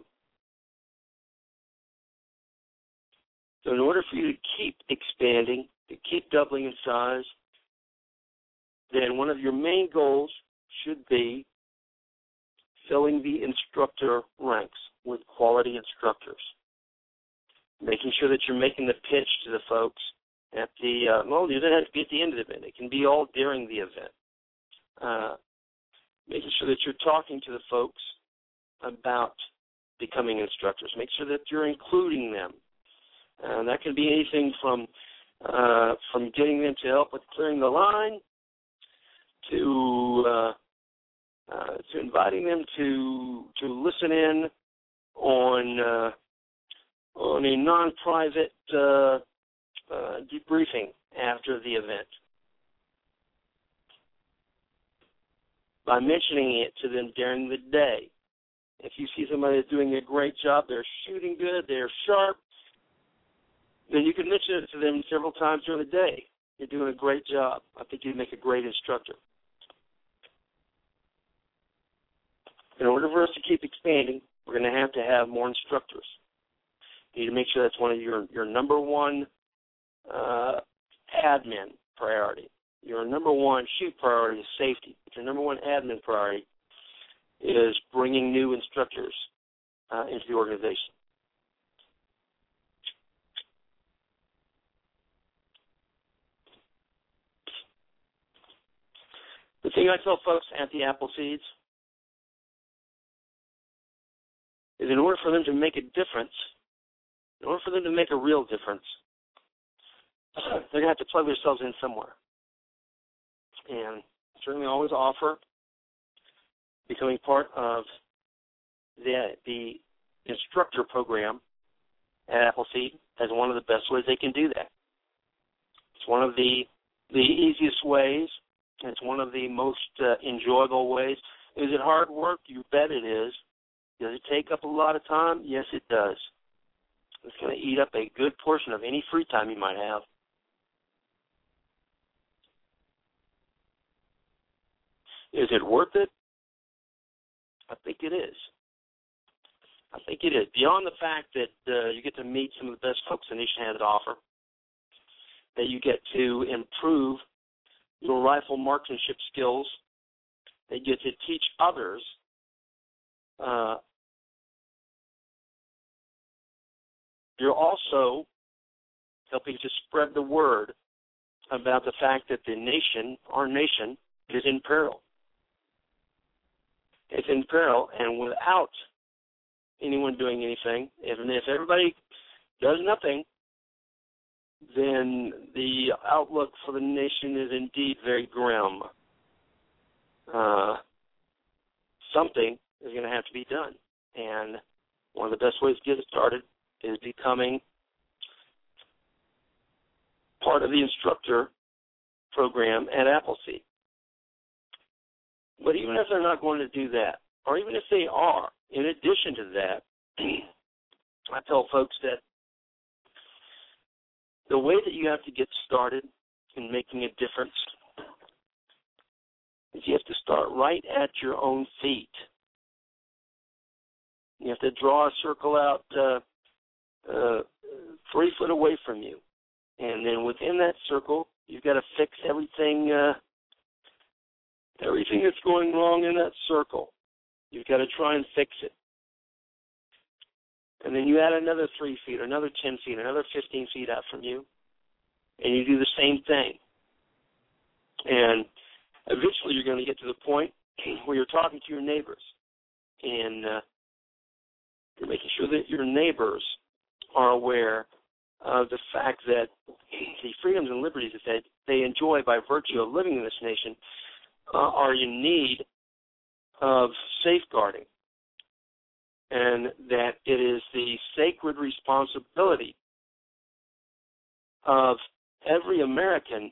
So in order for you to keep expanding, to keep doubling in size, then one of your main goals should be filling the instructor ranks with quality instructors. Making sure that you're making the pitch to the folks at the, uh, well, it doesn't have to be at the end of the event. It can be all during the event. Uh, making sure that you're talking to the folks about becoming instructors. Make sure that you're including them. And that can be anything from uh, from getting them to help with clearing the line to uh, uh, to inviting them to to listen in on uh, on a non-private uh, uh, debriefing after the event. By mentioning it to them during the day. If you see somebody that's doing a great job, they're shooting good, they're sharp, then you can mention it to them several times during the day. You're doing a great job. I think you'd make a great instructor. In order for us to keep expanding, we're going to have to have more instructors. You need to make sure that's one of your, your number one uh, admin priority. Your number one shoot priority is safety. But your number one admin priority is bringing new instructors uh, into the organization. The thing I tell folks at the Appleseeds is in order for them to make a difference, in order for them to make a real difference, they're going to have to plug themselves in somewhere. And certainly always offer becoming part of the, the instructor program at Appleseed as one of the best ways they can do that. It's one of the the easiest ways. It's one of the most uh, enjoyable ways. Is it hard work? You bet it is. Does it take up a lot of time? Yes, it does. It's going to eat up a good portion of any free time you might have. Is it worth it? I think it is. I think it is. Beyond the fact that uh, you get to meet some of the best folks the nation has to offer, that you get to improve your rifle marksmanship skills, that you get to teach others uh, you're also helping to spread the word about the fact that the nation, our nation, is in peril. It's in peril, and without anyone doing anything, if, if everybody does nothing, then the outlook for the nation is indeed very grim. Uh, something is going to have to be done, and one of the best ways to get it started is becoming part of the instructor program at Appleseed. But even if they're not going to do that, or even if they are, in addition to that, I tell folks that the way that you have to get started in making a difference is you have to start right at your own feet. You have to draw a circle out uh, uh, three foot away from you. And then within that circle, you've got to fix everything uh, everything that's going wrong in that circle. You've got to try and fix it. And then you add another three feet, another ten feet, another fifteen feet out from you, and you do the same thing. And eventually you're going to get to the point where you're talking to your neighbors, and uh, you're making sure that your neighbors are aware of the fact that the freedoms and liberties that they enjoy by virtue of living in this nation uh, are in need of safeguarding, and that it is the sacred responsibility of every American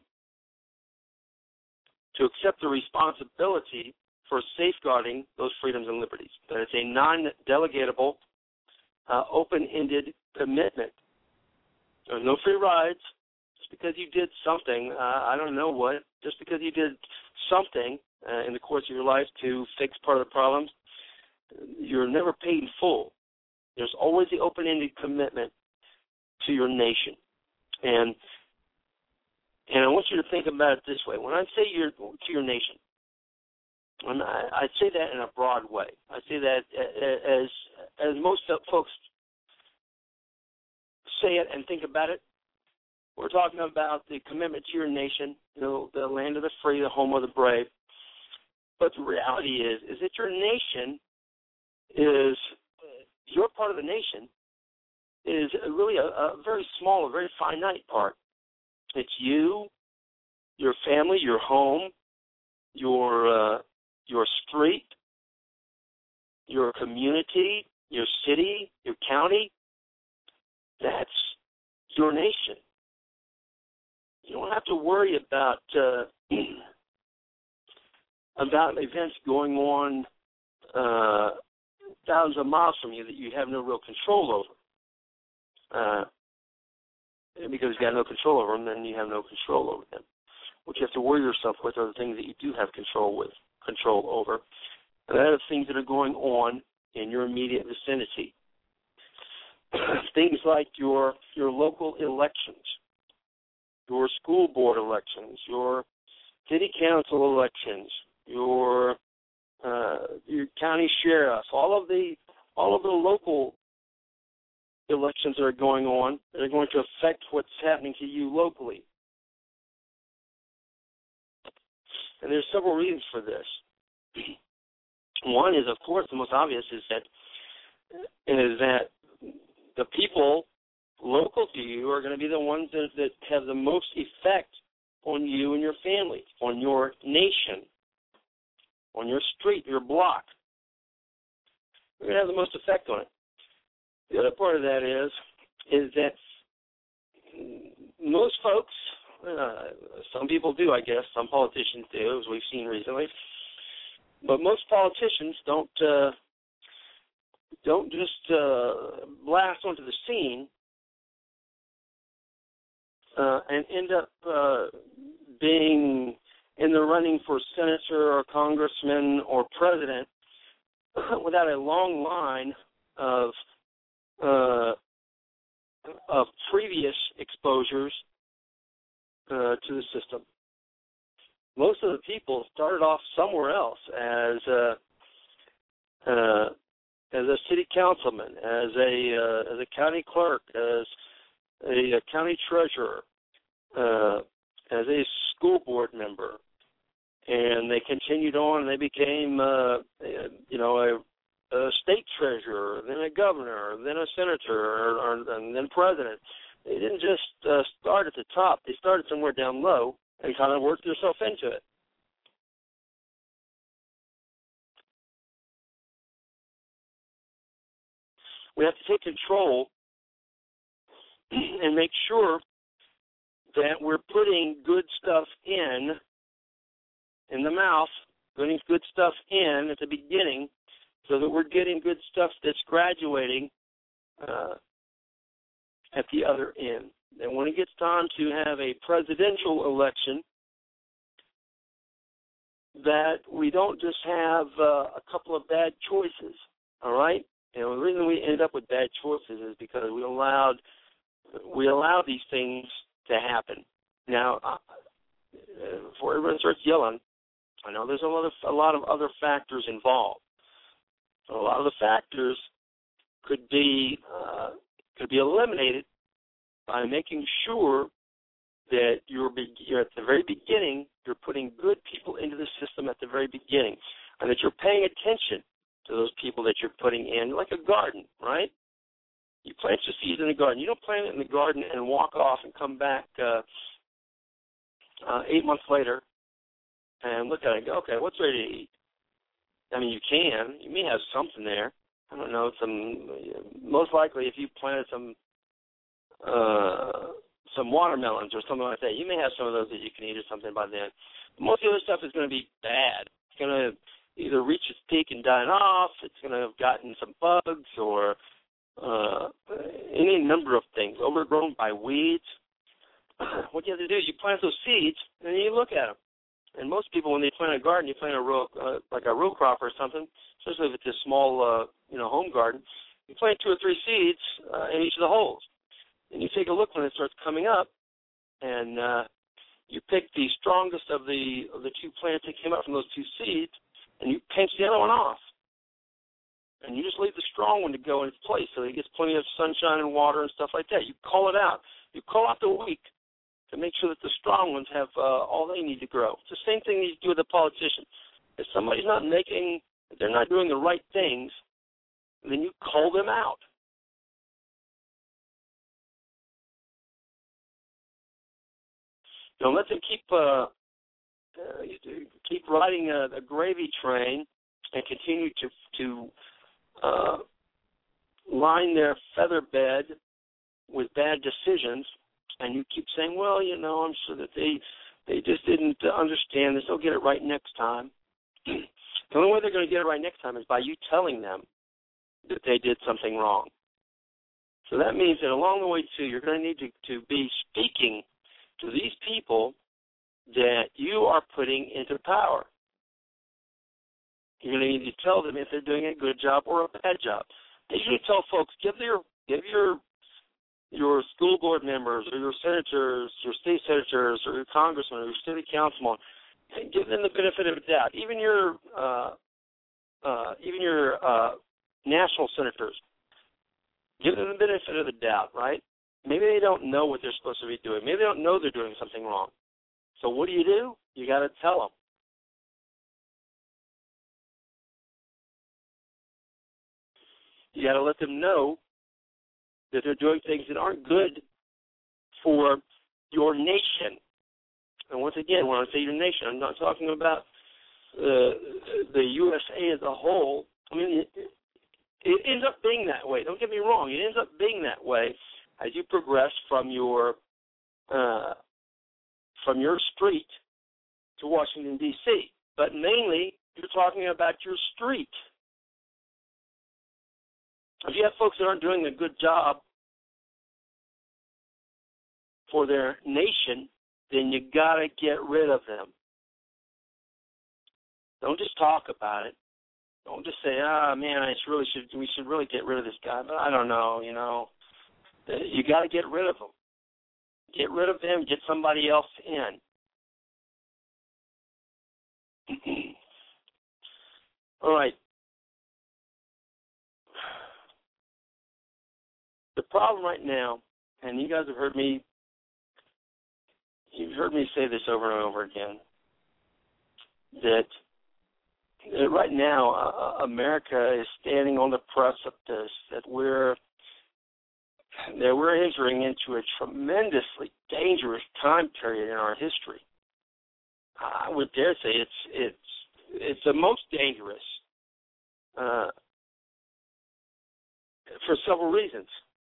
to accept the responsibility for safeguarding those freedoms and liberties. That it's a non-delegatable, uh, open-ended commitment. There's no free rides. Just because you did something, uh, I don't know what, just because you did something uh, in the course of your life to fix part of the problems, you're never paid in full. There's always the open-ended commitment to your nation. And and I want you to think about it this way. When I say your, to your nation, and I, I say that in a broad way. I say that as as most folks say it and think about it. We're talking about the commitment to your nation, you know, the land of the free, the home of the brave. But the reality is, is that your nation is, your part of the nation is really a, a very small, a very finite part. It's you, your family, your home, your uh, your street, your community, your city, your county. That's your nation. You don't have to worry about uh, about events going on uh, thousands of miles from you that you have no real control over. Uh, because you have no control over them, then you have no control over them. What you have to worry yourself with are the things that you do have control with, control over, and that are the things that are going on in your immediate vicinity. Things like your your local elections, your school board elections, your city council elections, your uh, your county sheriff, all of the all of the local elections that are going on that are going to affect what's happening to you locally. And there's several reasons for this. One is, of course, the most obvious is that is that the people local to you are going to be the ones that, that have the most effect on you and your family, on your nation, on your street, your block. We're going to have the most effect on it. The other part of that is, is that most folks, uh, some people do, I guess, some politicians do, as we've seen recently, but most politicians don't uh, don't just uh, blast onto the scene uh, and end up uh, being in the running for senator or congressman or president without a long line of uh, of previous exposures uh, to the system. Most of the people started off somewhere else as a, uh, as a city councilman, as a uh, as a county clerk, as a, a county treasurer, uh, as a school board member, and they continued on. And they became, uh, you know, a, a state treasurer, then a governor, then a senator, or, or, and then president. They didn't just uh, start at the top. They started somewhere down low and kind of worked themselves into it. We have to take control and make sure that we're putting good stuff in, in the mouth, putting good stuff in at the beginning so that we're getting good stuff that's graduating uh, at the other end. And when it gets time to have a presidential election, that we don't just have uh, a couple of bad choices, all right? And the reason we end up with bad choices is because we allowed we allowed these things to happen. Now, uh, before everyone starts yelling, I know there's a lot of a lot of other factors involved. So a lot of the factors could be uh, could be eliminated by making sure that you're, be, you're at the very beginning, you're putting good people into the system at the very beginning, and that you're paying attention to those people that you're putting in, like a garden, right? You plant your seeds in the garden. You don't plant it in the garden and walk off and come back uh, uh, eight months later and look at it and go, okay, what's ready to eat? I mean, you can. You may have something there. I don't know, some, most likely if you planted some uh, some watermelons or something like that, you may have some of those that you can eat or something by then. But most of the other stuff is going to be bad. It's going to either reach its peak and die off, it's going to have gotten some bugs or uh, any number of things, overgrown by weeds. What you have to do is you plant those seeds and then you look at them. And most people, when they plant a garden, you plant a row, uh, like a row crop or something, especially if it's a small, uh, you know, home garden, you plant two or three seeds uh, in each of the holes. And you take a look when it starts coming up, and uh, you pick the strongest of the of the two plants that came up from those two seeds, and you pinch the other one off. And you just leave the strong one to go in its place so it gets plenty of sunshine and water and stuff like that. You call it out. You call out the weak to make sure that the strong ones have uh, all they need to grow. It's the same thing you do with a politician. If somebody's not making, if they're not doing the right things, then you call them out. Don't let them keep uh, uh, keep riding a, a gravy train and continue to to uh, line their feather bed with bad decisions. And you keep saying, well, you know, I'm sure that they they just didn't understand this. They'll get it right next time. The only way they're going to get it right next time is by you telling them that they did something wrong. So that means that along the way, too, you're going to need to, to be speaking to these people that you are putting into power. You're going to need to tell them if they're doing a good job or a bad job. I usually tell folks, give your give your your school board members or your senators, your state senators or your congressmen or your city councilmen, and give them the benefit of the doubt. Even your uh, uh, even your uh, national senators, give them the benefit of the doubt, right? Maybe they don't know what they're supposed to be doing. Maybe they don't know they're doing something wrong. So what do you do? You got to tell them. You got to let them know that they're doing things that aren't good for your nation. And once again, when I say your nation, I'm not talking about uh, the U S A as a whole. I mean, it, it ends up being that way. Don't get me wrong. It ends up being that way as you progress from your uh, from your street to Washington, D C But mainly, you're talking about your street. If you have folks that aren't doing a good job for their nation, then you got to get rid of them. Don't just talk about it. Don't just say, "Ah, oh, man, I really should. We should really get rid of this guy." But I don't know. You know, you got to get rid of them. Get rid of them. Get somebody else in. All right. The problem right now, and you guys have heard me, you've heard me say this over and over again, that, that right now uh, America is standing on the precipice that we're that we're entering into a tremendously dangerous time period in our history. I would dare say it's it's it's the most dangerous uh, for several reasons.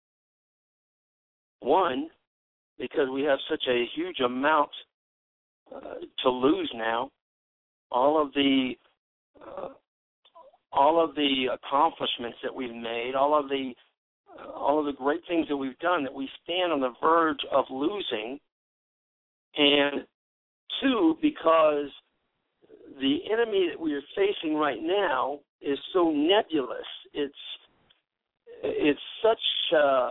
One, because we have such a huge amount uh, to lose now. All of the uh, all of the accomplishments that we've made, all of the uh, all of the great things that we've done, that we stand on the verge of losing. And two, because the enemy that we are facing right now is so nebulous. It's it's such uh,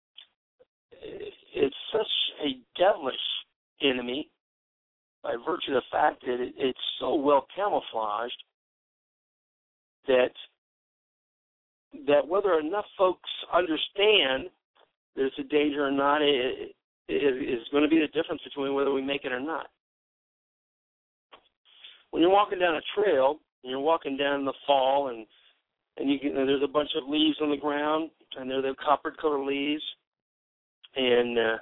it's such a devilish enemy by virtue of the fact that it, it's so well camouflaged that that whether enough folks understand that it's a danger or not, it, it is going to be the difference between whether we make it or not. When you're walking down a trail, and you're walking down in the fall, and and you can, there's a bunch of leaves on the ground, and they're the copper-colored leaves, and uh,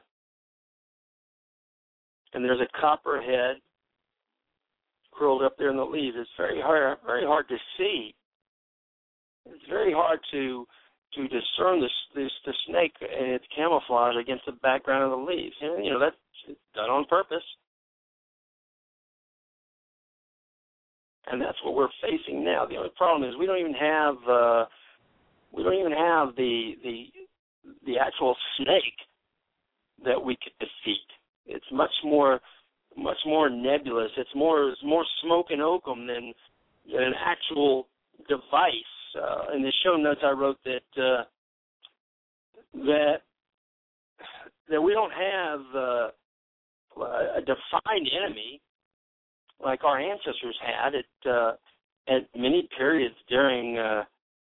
and there's a copperhead curled up there in the leaves. It's very hard, very hard to see. It's very hard to to discern this, this the snake and its camouflage against the background of the leaves. And, you know, that's done on purpose. And that's what we're facing now. The only problem is we don't even have uh, we don't even have the the the actual snake that we could defeat. It's much more much more nebulous. It's more it's more smoke and oakum than, than an actual device. Uh, in the show notes, I wrote that uh, that that we don't have uh, a defined enemy like our ancestors had at uh, at many periods during uh,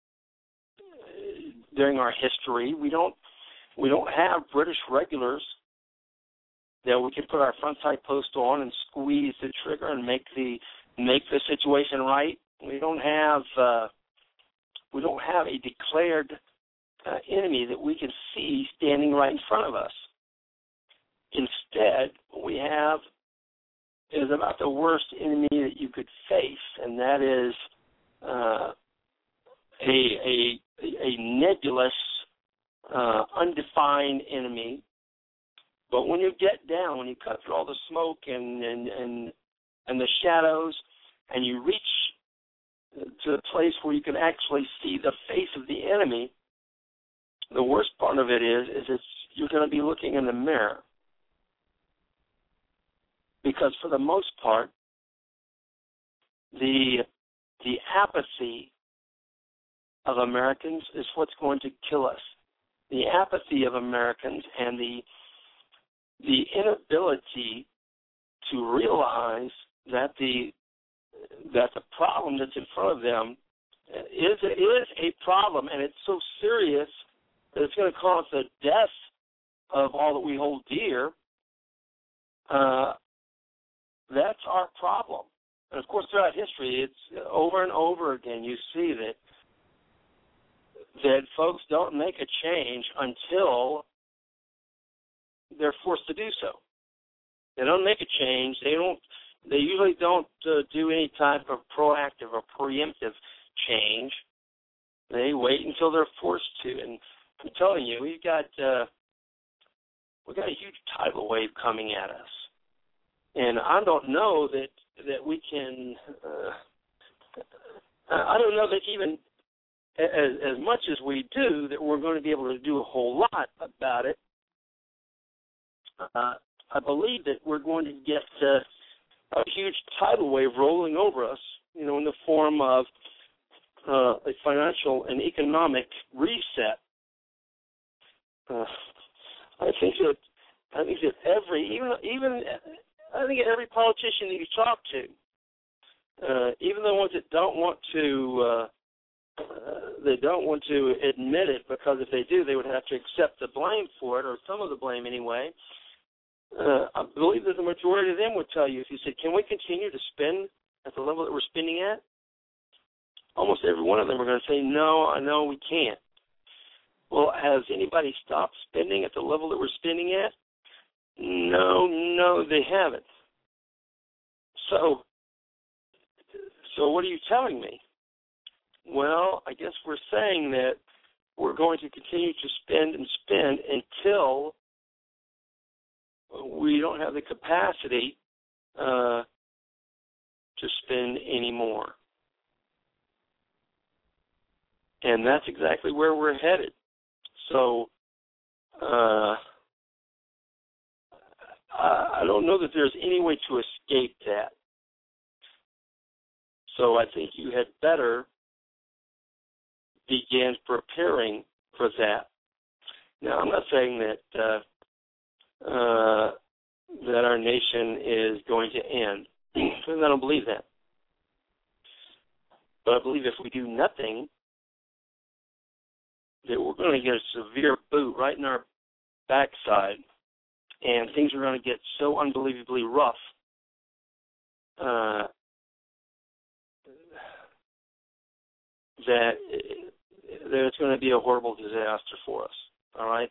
during our history. We don't we don't have British regulars that we can put our front side post on and squeeze the trigger and make the make the situation right. We don't have uh, we don't have a declared uh, enemy that we can see standing right in front of us. Instead, what we have is about the worst enemy that you could face, and that is uh, a, a a nebulous, uh, undefined enemy. But when you get down, when you cut through all the smoke and and and, and the shadows, and you reach to the place where you can actually see the face of the enemy, the worst part of it is is it's, you're going to be looking in the mirror. Because for the most part, the the apathy of Americans is what's going to kill us. The apathy of Americans and the the inability to realize that the that the problem that's in front of them is is a problem, and it's so serious that it's going to cause the death of all that we hold dear. Uh, That's our problem. And, of course, throughout history, it's over and over again, you see that that folks don't make a change until they're forced to do so. They don't make a change. They don't. They usually don't uh, do any type of proactive or preemptive change. They wait until they're forced to. And I'm telling you, we've got uh, we've got a huge tidal wave coming at us, and I don't know that that we can. Uh, I don't know that even as, as much as we do, that we're going to be able to do a whole lot about it. Uh, I believe that we're going to get uh, a huge tidal wave rolling over us, you know, in the form of uh, a financial and economic reset. Uh, I think that I think that every even even I think every politician that you talk to, uh, even the ones that don't want to uh, uh, they don't want to admit it, because if they do, they would have to accept the blame for it, or some of the blame anyway. Uh, I believe that the majority of them would tell you, if you said, can we continue to spend at the level that we're spending at? Almost every one of them are going to say, no, I know we can't. Well, has anybody stopped spending at the level that we're spending at? No, no, they haven't. So, so what are you telling me? Well, I guess we're saying that we're going to continue to spend and spend until we don't have the capacity uh, to spend anymore. And that's exactly where we're headed. So uh, I don't know that there's any way to escape that. So I think you had better begin preparing for that. Now, I'm not saying that uh, uh, that our nation is going to end, because I don't believe that. But I believe if we do nothing, that we're going to get a severe boot right in our backside, and things are going to get so unbelievably rough uh, that, that it's going to be a horrible disaster for us, all right?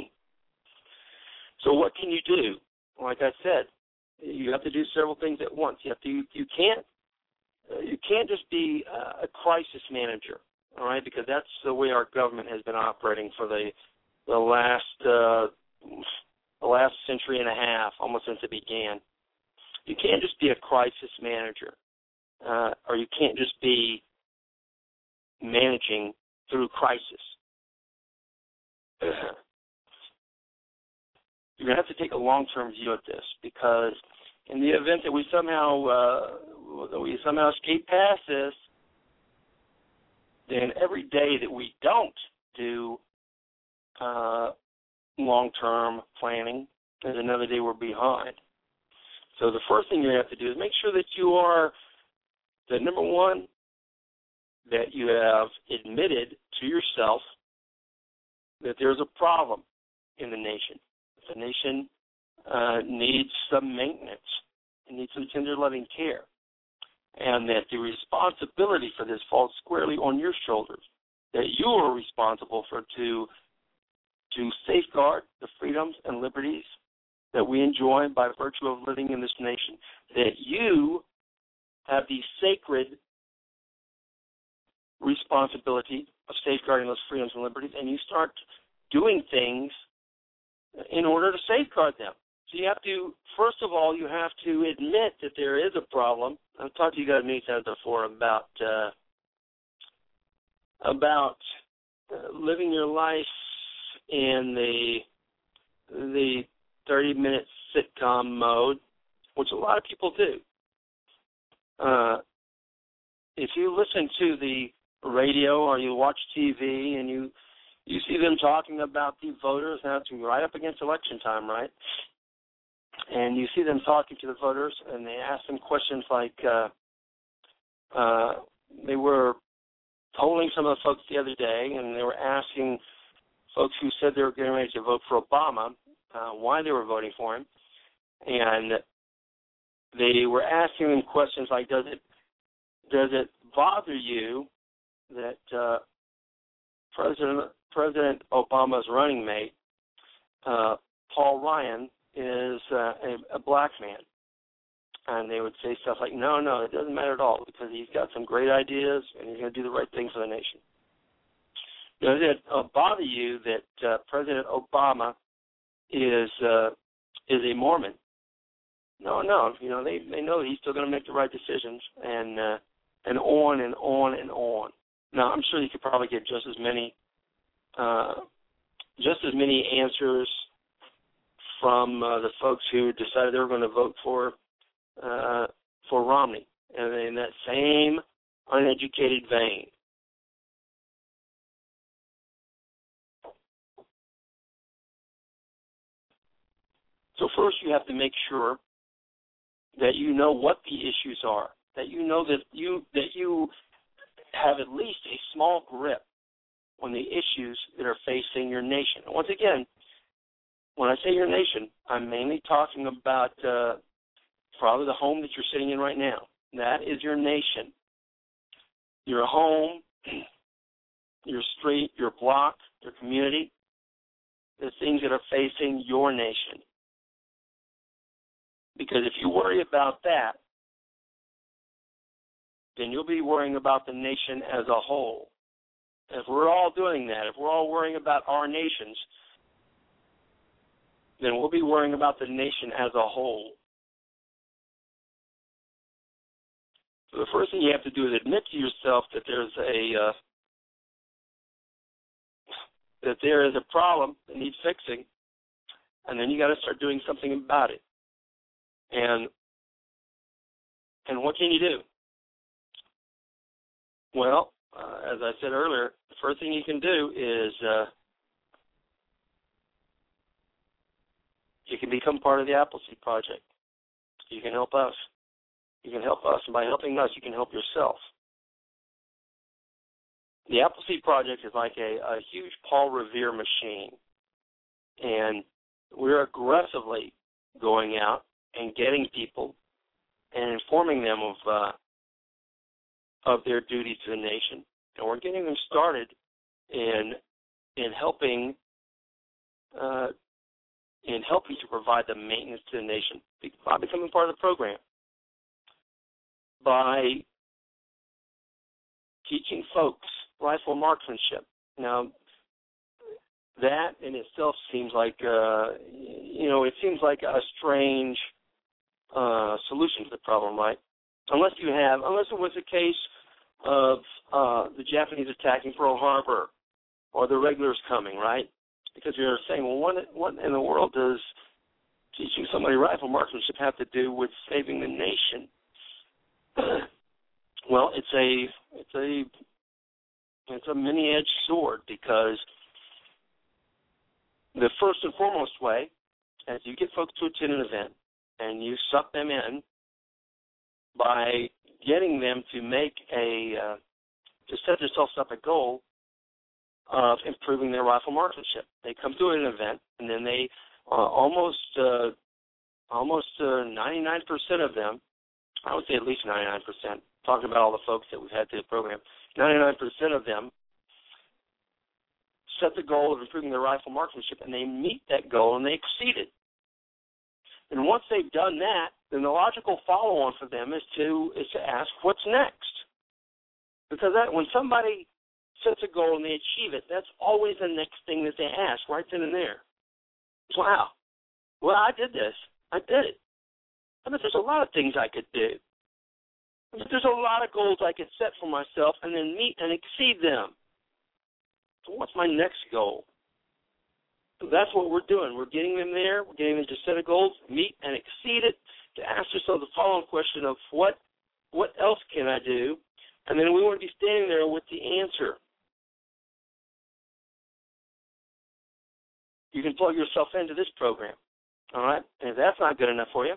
So what can you do? Like I said, you have to do several things at once. You have to. You, you can't. Uh, you can't just be uh, a crisis manager, all right? Because that's the way our government has been operating for the the last uh, the last century and a half, almost since it began. You can't just be a crisis manager, uh, or you can't just be managing through crisis. You're going to have to take a long-term view at this, because in the event that we somehow uh, that we somehow escape past this, then every day that we don't do uh, long-term planning is another day we're behind. So the first thing you have to do is make sure that you are, that number one, that you have admitted to yourself that there's a problem in the nation. The nation uh, needs some maintenance. It needs some tender, loving care. And that the responsibility for this falls squarely on your shoulders, that you are responsible for to, to safeguard the freedoms and liberties that we enjoy by virtue of living in this nation, that you have the sacred responsibility of safeguarding those freedoms and liberties, and you start doing things in order to safeguard them. So you have to, first of all, you have to admit that there is a problem. I've talked to you guys many times before about uh, about uh, living your life in the the thirty-minute sitcom mode, which a lot of people do. Uh, if you listen to the radio or you watch T V and you You see them talking about the voters, now it's right up against election time, right? And you see them talking to the voters, and they ask them questions like, uh, uh, they were polling some of the folks the other day, and they were asking folks who said they were getting ready to vote for Obama uh, why they were voting for him. And they were asking them questions like, does it does it bother you that uh, President President Obama's running mate, uh, Paul Ryan, is uh, a, a black man. And they would say stuff like, no, no, it doesn't matter at all because he's got some great ideas and he's going to do the right thing for the nation. Does it uh, bother you that uh, President Obama is uh, is a Mormon? No, no. You know, they, they know that he's still going to make the right decisions, and uh, and on and on and on. Now, I'm sure you could probably get just as many uh, just as many answers from uh, the folks who decided they were going to vote for uh, for Romney, and in that same uneducated vein. So first you have to make sure that you know what the issues are, that you know that you that you have at least a small grip on the issues that are facing your nation. And once again, when I say your nation, I'm mainly talking about uh, probably the home that you're sitting in right now. That is your nation. Your home, your street, your block, your community, the things that are facing your nation. Because if you worry about that, then you'll be worrying about the nation as a whole. If we're all doing that, if we're all worrying about our nations, then we'll be worrying about the nation as a whole. So the first thing you have to do is admit to yourself that there's a uh, that there is a problem that needs fixing, and then you got to start doing something about it. And and what can you do? Well, uh, as I said earlier, the first thing you can do is uh, you can become part of the Appleseed Project. You can help us. You can help us, and by helping us, you can help yourself. The Appleseed Project is like a, a huge Paul Revere machine, and we're aggressively going out and getting people and informing them of uh, of their duties to the nation, and we're getting them started in in helping uh, in helping to provide the maintenance to the nation by becoming part of the program, by teaching folks rifle marksmanship. Now, that in itself seems like uh, you know it seems like a strange uh, solution to the problem, right? Unless you have, unless it was a case of uh, the Japanese attacking Pearl Harbor or the regulars coming, right? Because you're saying, well, what, what in the world does teaching somebody rifle marksmanship have to do with saving the nation? Well, it's a it's a it's a mini-edged sword, because the first and foremost way, as you get folks to attend an event and you suck them in by getting them to make a, uh, to set themselves up a goal of improving their rifle marksmanship. They come to an event, and then they uh, almost, uh, almost uh, ninety-nine percent of them, I would say at least ninety-nine percent, talking about all the folks that we've had through the program, ninety-nine percent of them set the goal of improving their rifle marksmanship, and they meet that goal, and they exceed it. And once they've done that, then the logical follow-on for them is to is to ask, what's next? Because that, when somebody sets a goal and they achieve it, that's always the next thing that they ask, right then and there. Wow. Well, I did this. I did it. I mean, there's a lot of things I could do. There's a lot of goals I could set for myself and then meet and exceed them. So what's my next goal? So that's what we're doing. We're getting them there. We're getting them to set a goal, meet and exceed it, to ask yourself the following question of what what else can I do? And then we want to be standing there with the answer. You can plug yourself into this program, all right? And if that's not good enough for you,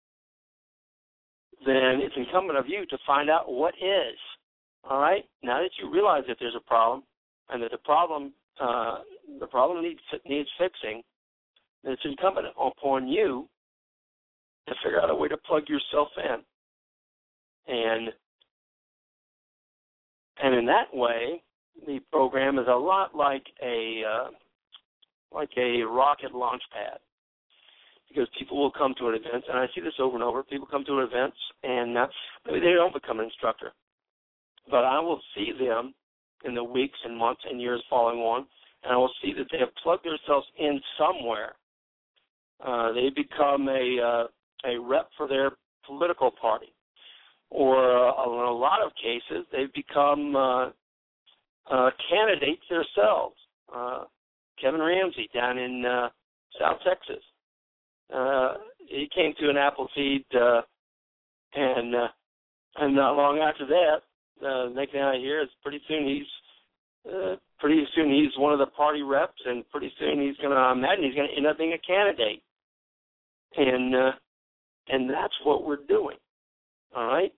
then it's incumbent of you to find out what is, all right? Now that you realize that there's a problem and that the problem uh, the problem needs needs fixing, then it's incumbent upon you to figure out a way to plug yourself in. And and in that way, the program is a lot like a uh, like a rocket launch pad, because people will come to an event, and I see this over and over. People come to events, and uh, maybe they don't become an instructor, but I will see them in the weeks and months and years following on, and I will see that they have plugged themselves in somewhere. Uh, they become a uh, a rep for their political party, or uh, in a lot of cases, they've become uh, uh, candidates themselves. Uh, Kevin Ramsey down in uh, South Texas. Uh, he came to an Appleseed, uh, and uh, and not long after that, uh, the next thing I hear is pretty soon he's uh, pretty soon he's one of the party reps, and pretty soon he's going to I imagine he's going to end up being a candidate, and uh, and that's what we're doing. All right.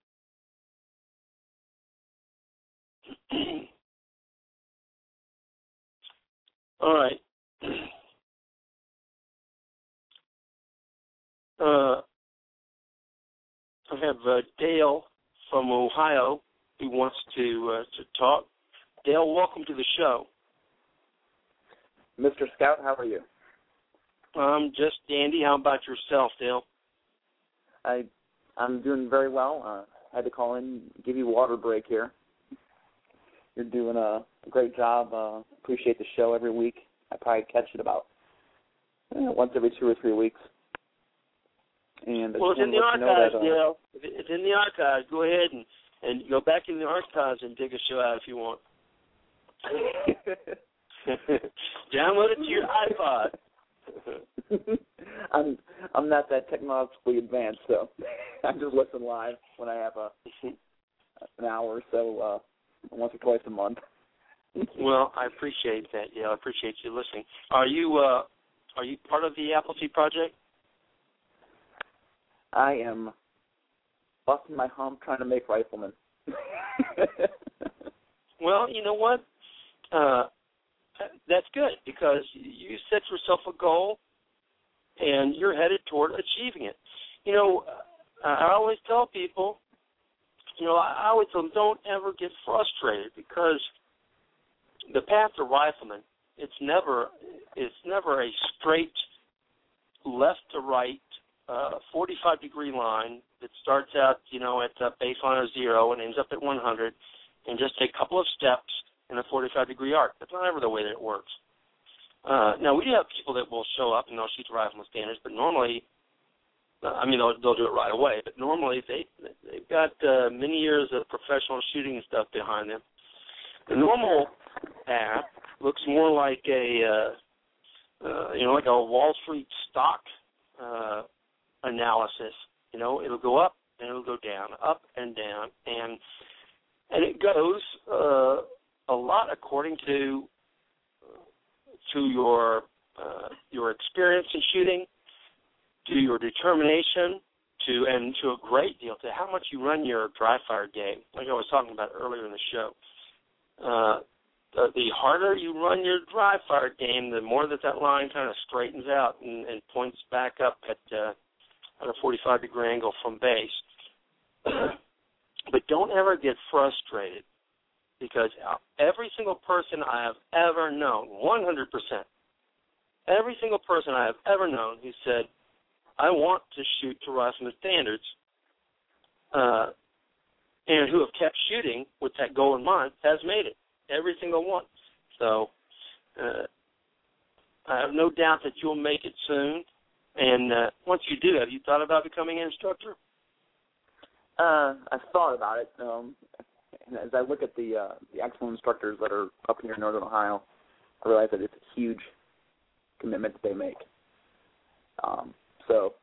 All right. Uh, I have uh, Dale from Ohio who wants to uh, to talk. Dale, welcome to the show. Mister Scout, how are you? I'm just dandy. How about yourself, Dale? I I'm doing very well. Uh, I had to call in, give you a water break here. You're doing a great job. Uh, appreciate the show every week. I probably catch it about eh, once every two or three weeks. And well, it's in the archives, that, uh, Dale. It's in the archives. Go ahead and, and go back in the archives and dig a show out if you want. Download it to your iPod. I'm I'm not that technologically advanced, so I just listen live when I have a an hour or so, uh, once or twice a month. Well, I appreciate that. Yeah, I appreciate you listening. Are you uh, are you part of the Appleseed Project? I am busting my hump trying to make riflemen. Well, you know what? Uh, that's good, because you set yourself a goal and you're headed toward achieving it. You know, I always tell people, you know, I always tell them, don't ever get frustrated, because the path to rifleman, it's never, it's never a straight left to right uh, forty-five degree line that starts out, you know, at a baseline of zero and ends up at one hundred, and just take a couple of steps in a forty-five degree arc. That's not ever the way that it works. Uh, now, we do have people that will show up and they'll shoot the rifleman standards, but normally, uh, I mean, they'll, they'll do it right away, but normally they, they've got uh, many years of professional shooting and stuff behind them. The normal path looks more like a, uh, uh, you know, like a Wall Street stock uh, analysis. You know, it'll go up and it'll go down, up and down, and and it goes uh, a lot according to to your uh, your experience in shooting, to your determination, to and to a great deal to how much you run your dry fire game. Like I was talking about earlier in the show. Uh, the, the harder you run your dry fire game, the more that that line kind of straightens out and, and points back up at, uh, at a forty-five degree angle from base. But don't ever get frustrated, because every single person I have ever known, one hundred percent, every single person I have ever known who said, I want to shoot to rifleman standards, uh, and who have kept shooting with that goal in mind, has made it. Every single one. So uh, I have no doubt that you'll make it soon. And uh, once you do, have you thought about becoming an instructor? Uh, I've thought about it. Um, and as I look at the uh, the excellent instructors that are up here in Northern Ohio, I realize that it's a huge commitment that they make. Um, so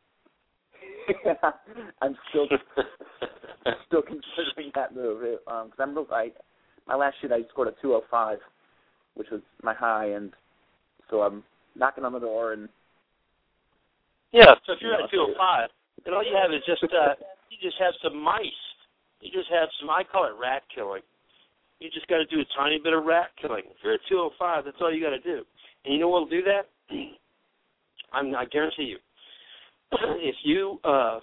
I'm still still considering that move. Because um, I'm real, I my last shoot I scored a two oh five, which was my high, and so I'm knocking on the door. And yeah, so if you're at two oh five, then all you have is just uh, you just have some mice. You just have some, I call it rat killing. You just got to do a tiny bit of rat killing. If you're at two oh five, that's all you got to do. And you know what will do that? I'm, I guarantee you. If you uh,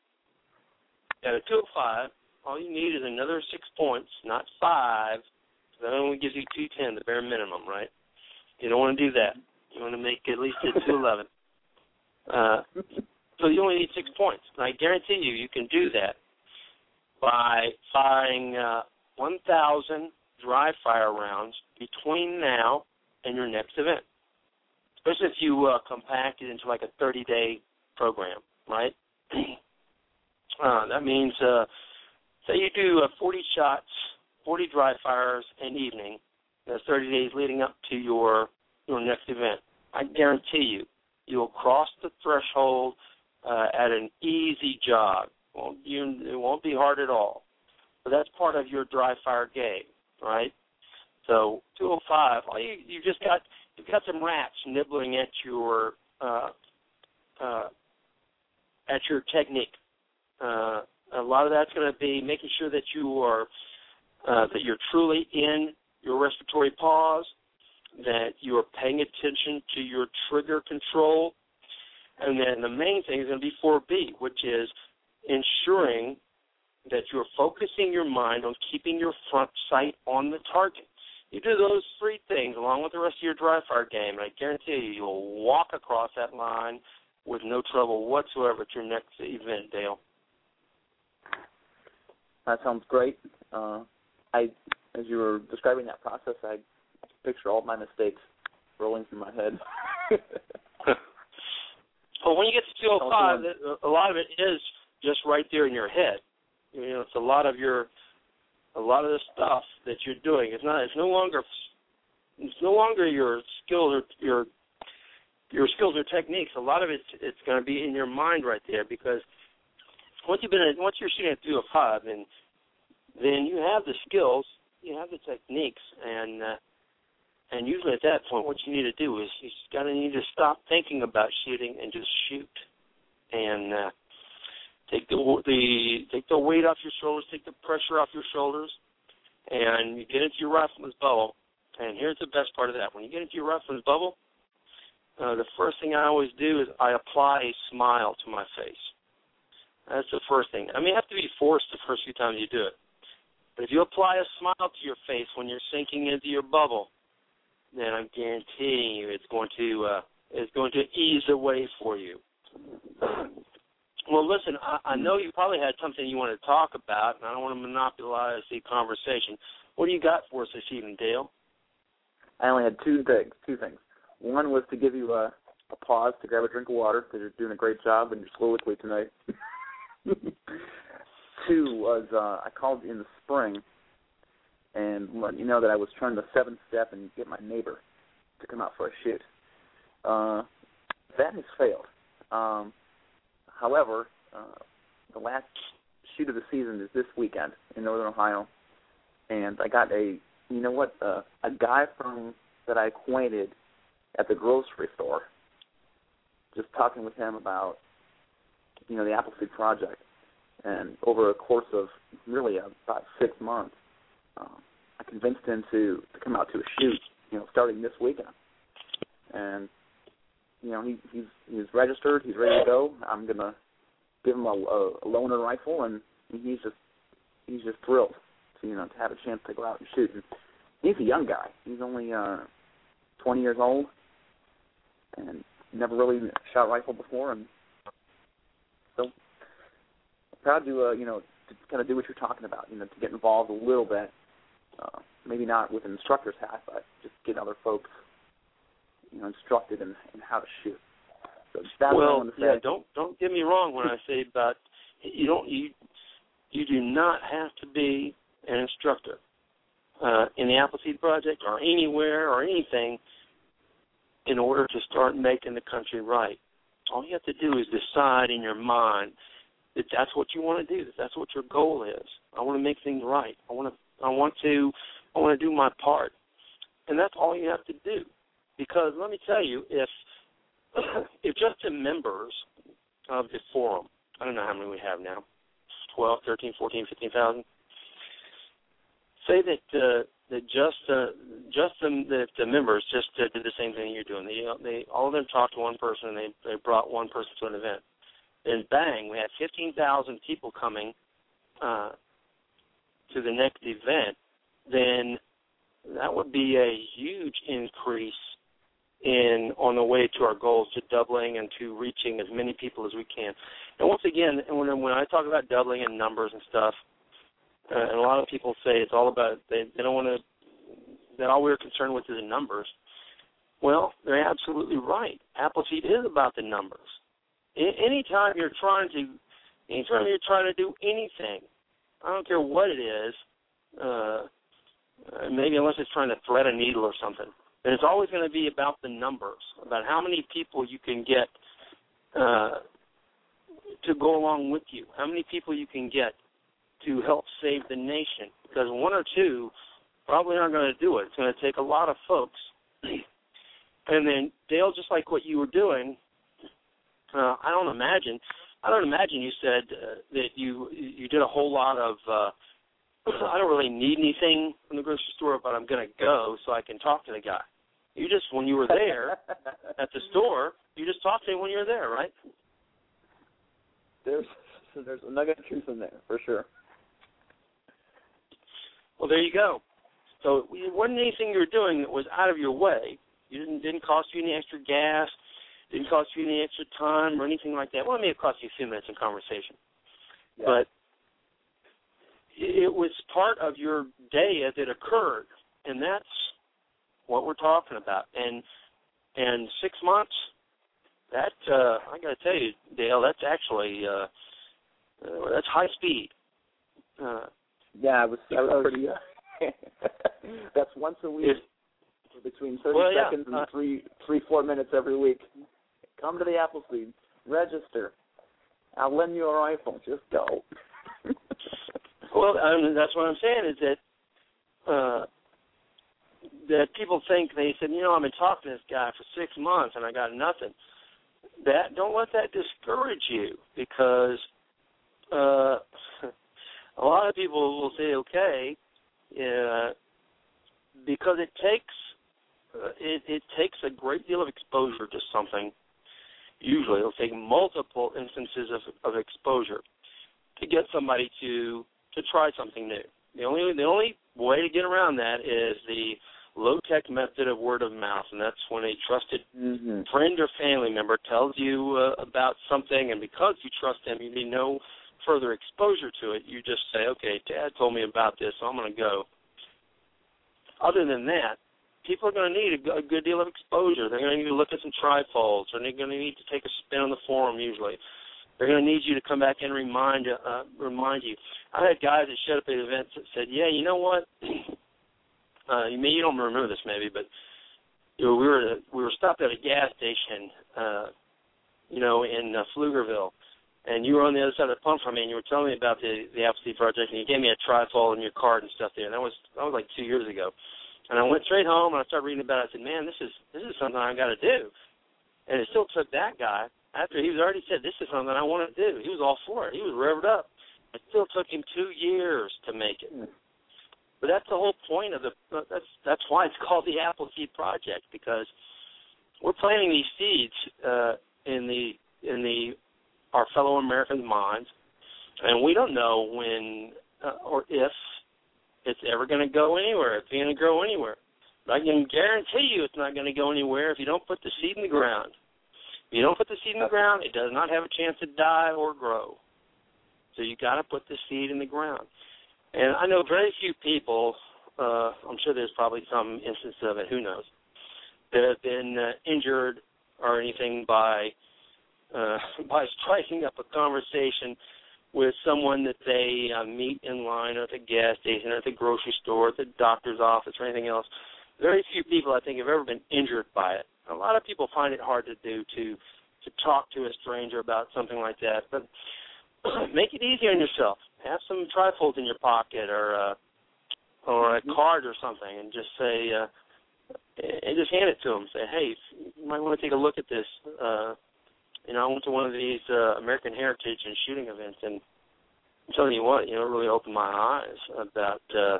at a two oh five, all you need is another six points, not five, That only gives you two ten, the bare minimum, right? You don't want to do that. You want to make at least a two eleven. Uh, so you only need six points. And I guarantee you, you can do that by firing uh, one thousand dry fire rounds between now and your next event, especially if you uh, compact it into like a thirty-day program, right? Uh, that means, uh, say you do uh, forty shots, forty dry fires an evening, that's thirty days leading up to your your next event. I guarantee you, you'll cross the threshold uh, at an easy jog. Won't, you, it won't be hard at all. But that's part of your dry fire game, right? So two oh five, all you you just got you've got some rats nibbling at your uh, uh, at your technique. Uh, a lot of that's going to be making sure that you are uh, that you're truly in your respiratory pause, that you are paying attention to your trigger control, and then the main thing is going to be four B, which is ensuring that you're focusing your mind on keeping your front sight on the target. You do those three things along with the rest of your dry fire game, and I guarantee you you'll walk across that line with no trouble whatsoever at your next event, Dale. That sounds great. Uh, I, as you were describing that process, I picture all my mistakes rolling through my head. Well, when you get to two oh five, a lot of it is just right there in your head. You know, it's a lot of your, a lot of the stuff that you're doing. It's not. It's no longer. It's no longer your skills or your, your skills or techniques. A lot of it, it's going to be in your mind right there, because once you've been, once you're shooting at two oh five, and then you have the skills, you have the techniques, and uh, and usually at that point, what you need to do is you just got to need to stop thinking about shooting and just shoot, and uh, take the the take the weight off your shoulders, take the pressure off your shoulders, and you get into your rifleman's bubble. And here's the best part of that: when you get into your rifleman's bubble, uh, the first thing I always do is I apply a smile to my face. That's the first thing. I mean, you have to be forced the first few times you do it. But if you apply a smile to your face when you're sinking into your bubble, then I'm guaranteeing you it's going to uh, it's going to ease the way for you. Well, listen, I, I know you probably had something you want to talk about, and I don't want to monopolize the conversation. What do you got for us this evening, Dale? I only had two things. Two things. One was to give you a, a pause to grab a drink of water, because you're doing a great job and you're soliloquy tonight. Two was uh, I called in the spring and let you know that I was trying the seventh step and get my neighbor to come out for a shoot. Uh, that has failed. Um, however, uh, the last shoot of the season is this weekend in Northern Ohio, and I got a, you know what, uh, a guy from that I acquainted at the grocery store, just talking with him about, you know, the Appleseed Project. And over a course of really about six months, um, I convinced him to, to come out to a shoot, you know, starting this weekend. And, you know, he, he's he's registered, he's ready to go. I'm going to give him a, a, a loaner rifle, and he's just he's just thrilled to, you know, to have a chance to go out and shoot. And he's a young guy. He's only uh, twenty years old and never really shot a rifle before, and so proud to, uh, you know, to kind of do what you're talking about, you know, to get involved a little bit, uh, maybe not with an instructor's hat, but just get other folks, you know, instructed in, in how to shoot. So that's well, what I want to say. Yeah, don't don't get me wrong when I say about you don't you you do not have to be an instructor uh, in the Appleseed Project or anywhere or anything in order to start making the country right. All you have to do is decide in your mind that that's what you want to do, that that's what your goal is. I want to make things right. I want to I want to I want to do my part. And that's all you have to do. Because let me tell you, if if just the members of the forum, I don't know how many we have now, twelve, thirteen, fourteen, fifteen thousand, say that uh, that just uh, just the, the, the members just uh, did the same thing you're doing. They, they all of them talked to one person, and they, they brought one person to an event. Then bang, we had fifteen thousand people coming uh, to the next event. Then that would be a huge increase in on the way to our goals, to doubling and to reaching as many people as we can. And once again, when, when I talk about doubling and numbers and stuff, uh, and a lot of people say it's all about, they, they don't want to, that all we're concerned with is the numbers. Well, they're absolutely right. Appleseed is about the numbers. Anytime you're trying to, anytime you're trying to do anything, I don't care what it is, uh, maybe unless it's trying to thread a needle or something, then it's always going to be about the numbers, about how many people you can get uh, to go along with you, how many people you can get to help save the nation, because one or two probably aren't going to do it. It's going to take a lot of folks. And then, Dale, just like what you were doing, uh, I don't imagine, I don't imagine you said uh, that you you did a whole lot of, uh, I don't really need anything from the grocery store, but I'm going to go so I can talk to the guy. You just, when you were there at the store, you just talked to him when you were there, right? There's there's a nugget of truth in there, for sure. Well, there you go. So it wasn't anything you were doing that was out of your way. You didn't didn't cost you any extra gas, didn't cost you any extra time or anything like that. Well, it may have cost you a few minutes in conversation. Yeah. But it was part of your day as it occurred, and that's what we're talking about. And and six months, that uh, I got to tell you, Dale, that's actually uh, uh, that's high speed. Uh, yeah, I was, I was pretty. Uh, that's once a week, for between thirty well, yeah, seconds and uh, three, three, four minutes every week. Come to the Appleseed, register. I'll lend you a rifle. Just go. Well, I mean, that's what I'm saying is that uh, that people think, they said, you know, I've been talking to this guy for six months and I got nothing. That don't let that discourage you, because uh, a lot of people will say, okay, uh, because it takes uh, it, it takes a great deal of exposure to something. Usually, it'll take multiple instances of, of exposure to get somebody to to try something new. The only the only way to get around that is the low-tech method of word of mouth, and that's when a trusted mm-hmm. friend or family member tells you uh, about something, and because you trust them, you need no further exposure to it. You just say, okay, Dad told me about this, so I'm going to go. Other than that, people are going to need a, a good deal of exposure. They're going to need to look at some trifolds, or they're going to need to take a spin on the forum usually. They're going to need you to come back and remind uh, remind you. I had guys that showed up at events that said, yeah, you know what? Uh, you may you don't remember this maybe, but you know, we were we were stopped at a gas station, uh, you know, in uh, Pflugerville, and you were on the other side of the pump from me, and you were telling me about the the Appleseed Project, and you gave me a trifold in your card and stuff there. And that was that was like two years ago. And I went straight home and I started reading about it. I said, man, this is this is something I got to do. And it still took that guy, after he was already said this is something I want to do. He was all for it. He was revved up. It still took him two years to make it. But that's the whole point of the. That's that's why it's called the Appleseed Project, because we're planting these seeds uh, in the in the our fellow Americans' minds, and we don't know when uh, or if it's ever going to go anywhere. If it's going to grow anywhere. But I can guarantee you, it's not going to go anywhere if you don't put the seed in the ground. If you don't put the seed in the ground, it does not have a chance to die or grow. So you got to put the seed in the ground. And I know very few people, uh, I'm sure there's probably some instance of it, who knows, that have been uh, injured or anything by uh, by striking up a conversation with someone that they uh, meet in line or at the gas station or at the grocery store, at the doctor's office or anything else. Very few people, I think, have ever been injured by it. A lot of people find it hard to do, to to talk to a stranger about something like that. But make it easy on yourself. Have some trifolds in your pocket, or uh, or a card or something, and just say, uh, and just hand it to them. Say, hey, you might want to take a look at this. Uh, you know, I went to one of these uh, American Heritage and shooting events, and I'm telling you what, you know, it really opened my eyes about uh,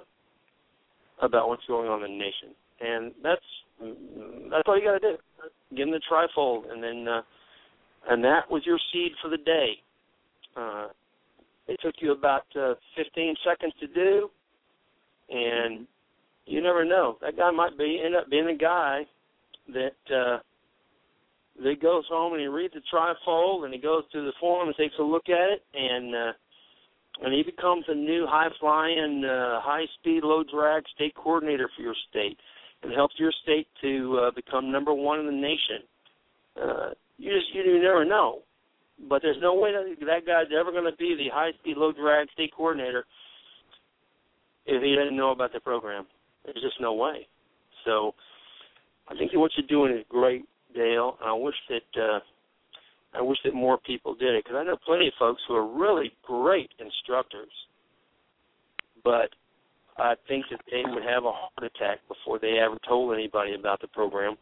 about what's going on in the nation. And that's that's all you got to do. Give them the trifold, and then uh, and that was your seed for the day. Uh, it took you about uh, fifteen seconds to do, and You never know. That guy might be end up being a guy that uh, that goes home and he reads the trifold and he goes to the forum and takes a look at it, and uh, and he becomes a new high-flying, uh, high-speed, low-drag state coordinator for your state, and helps your state to uh, become number one in the nation. Uh, you just you, you never know. But there's no way that that guy's ever going to be the high-speed, low-drag state coordinator if he doesn't know about the program. There's just no way. So I think that what you're doing is great, Dale. And I wish that uh, I wish that more people did it, because I know plenty of folks who are really great instructors, but I think that they would have a heart attack before they ever told anybody about the program.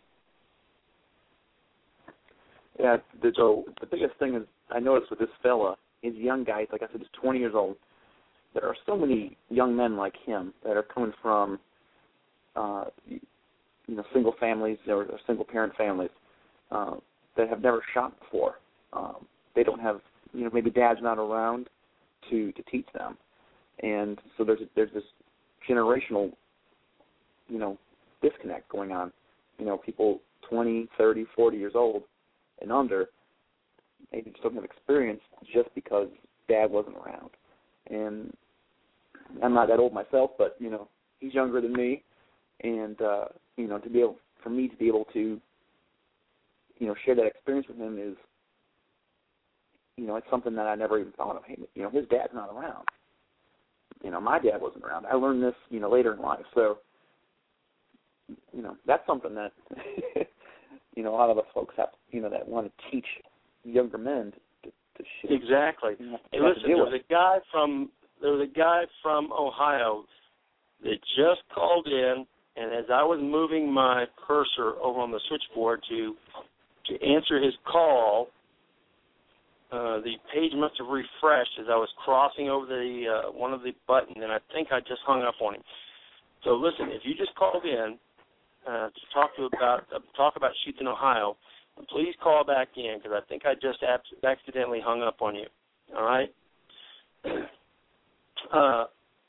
Yeah, the, so the biggest thing is I noticed with this fella is young guys, like I said, he's twenty years old. There are so many young men like him that are coming from, uh, you know, single families or, or single parent families uh, that have never shot before. Um, they don't have, you know, maybe dad's not around to, to teach them, and so there's there's this generational, you know, disconnect going on. You know, people twenty, thirty, forty years old and under, maybe just don't have experience just because dad wasn't around. And I'm not that old myself, but, you know, he's younger than me. And, uh, you know, to be able, for me to be able to, you know, share that experience with him is, you know, it's something that I never even thought of. Hey, you know, his dad's not around. You know, my dad wasn't around. I learned this, you know, later in life. So, you know, that's something that, you know, a lot of us folks have, you know, that want to teach younger men to, to share. Exactly. You know, hey, listen, there was a guy from there was a guy from Ohio that just called in, and as I was moving my cursor over on the switchboard to to answer his call, uh, the page must have refreshed as I was crossing over the uh, one of the buttons, and I think I just hung up on him. So listen, if you just called in uh, to talk to about uh, talk about Shoots in Ohio, please call back in, because I think I just ab- accidentally hung up on you. All right. Uh,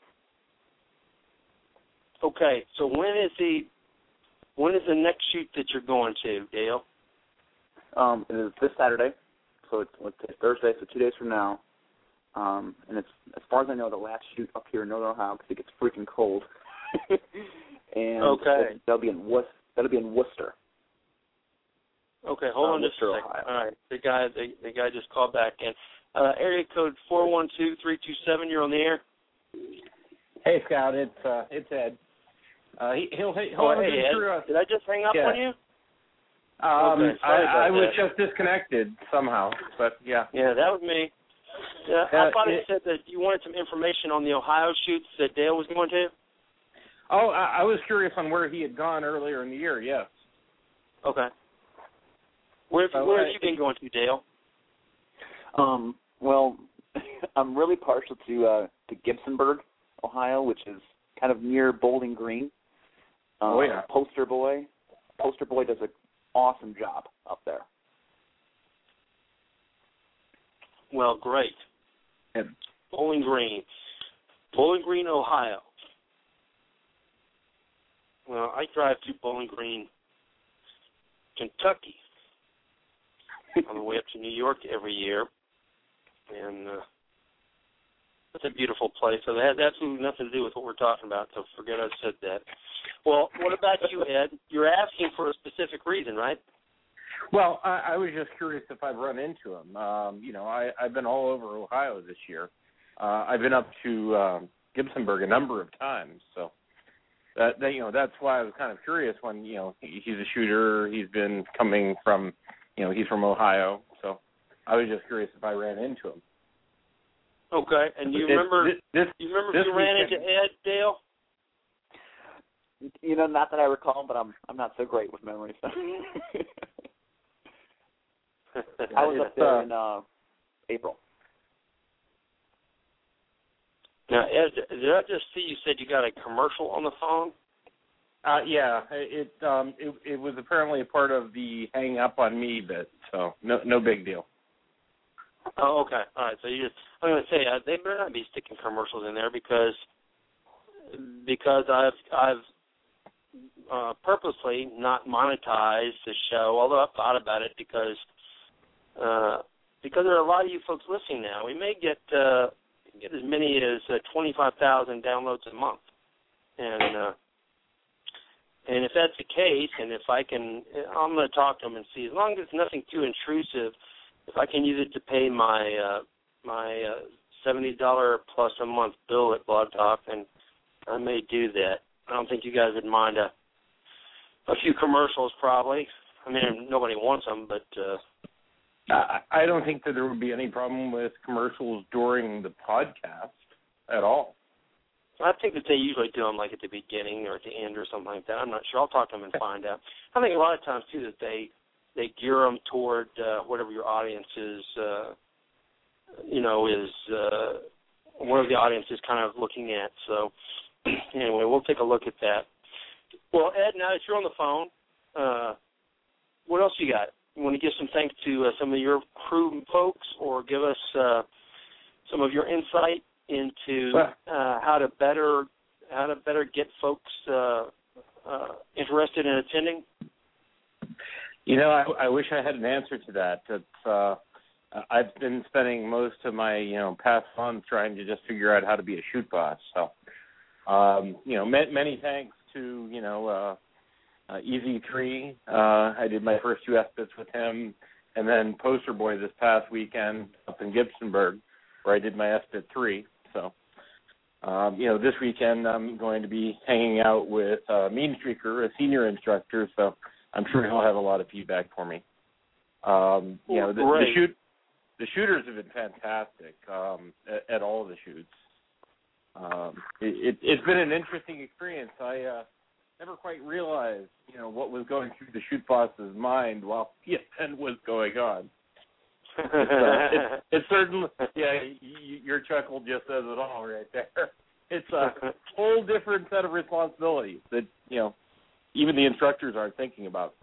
okay. So when is the when is the next shoot that you're going to, Dale? Um, it is this Saturday, so it's, it's Thursday, so two days from now. Um, and it's, as far as I know, the last shoot up here in Northern Ohio, because it gets freaking cold. and okay. it, that'll be in Worc- that'll be in Worcester. Okay, hold uh, on just a second. Ohio. All right, the guy the, the guy just called back in. Uh, area code four one two, three two seven. You're on the air. Hey, Scout. It's uh, it's Ed. Uh, he, he'll he'll oh, have hey, a good Ed. career. Did I just hang up yeah. on you? Um, okay, sorry I, I was that. just disconnected somehow, but yeah. Yeah, that was me. Yeah, uh, I thought it, it said that you wanted some information on the Ohio shoots that Dale was going to. Oh, I, I was curious on where he had gone earlier in the year. Yes. Okay. Where, So, where uh, have you been going to, Dale? Um, well, I'm really partial to uh, to Gibsonburg, Ohio, which is kind of near Bowling Green. Uh, oh yeah. Poster Boy, Poster Boy does an awesome job up there. Well, great. Yeah. Bowling Green, Bowling Green, Ohio. Well, I drive to Bowling Green, Kentucky, on the way up to New York every year, and uh, it's a beautiful place. So that has absolutely nothing to do with what we're talking about, so forget I said that. Well, what about you, Ed? You're asking for a specific reason, right? Well, I, I was just curious if I've run into him. Um, you know, I, I've been all over Ohio this year. Uh, I've been up to um, Gibsonburg a number of times, so that, that you know that's why I was kind of curious. When you know he, he's a shooter, he's been coming from, you know, he's from Ohio, so I was just curious if I ran into him. Okay, and you It, remember? This, this, you remember this if you ran weekend, into Ed, Dale? You know, not that I recall, but I'm I'm not so great with memory. So. I was up there uh, in uh, April. Now, Ed, did I just see you said you got a commercial on the phone? Uh, yeah, it, um, it it was apparently a part of the hang up on me bit, so no no big deal. Oh, okay. All right. So you just, I'm going to say uh, they better not be sticking commercials in there because because I've I've uh, purposely not monetize the show, although I've thought about it because uh, because there are a lot of you folks listening now. We may get uh, get as many as uh, twenty-five thousand downloads a month, and uh, and if that's the case, and if I can, I'm going to talk to them and see. As long as it's nothing too intrusive, if I can use it to pay my uh, my uh, seventy dollars plus a month bill at Blog Talk, then I may do that. I don't think you guys would mind a a few commercials, probably. I mean, nobody wants them, but uh, I, I don't think that there would be any problem with commercials during the podcast at all. I think that they usually do them like at the beginning or at the end or something like that. I'm not sure. I'll talk to them and find out. I think a lot of times too that they they gear them toward uh, whatever your audience is, uh, you know, is uh, whatever the audience is kind of looking at. So anyway, we'll take a look at that. Well, Ed, now that you're on the phone, uh, what else you got? You want to give some thanks to uh, some of your crew folks, or give us uh, some of your insight into uh, how to better how to better get folks uh, uh, interested in attending? You know, I, I wish I had an answer to that. It's, uh, I've been spending most of my you know past month trying to just figure out how to be a shoot boss. So, um, you know, many, many thanks to you know uh, uh, E Z three. Uh, I did my first two S B I Ts with him, and then Poster Boy this past weekend up in Gibsonburg, where I did my S B I T three. So, um, you know, this weekend I'm going to be hanging out with uh, Mean Streaker, a senior instructor, so I'm sure he'll have a lot of feedback for me. Um, you know, the, the shoot, the shooters have been fantastic um, at, at all of the shoots. Um, it, it, it's been an interesting experience. I uh, never quite realized, you know, what was going through the shoot boss's mind while the event was going on. It's, uh, it's, it's certainly, yeah, y- your chuckle just says it all right there. It's a whole different set of responsibilities that, you know, even the instructors aren't thinking about.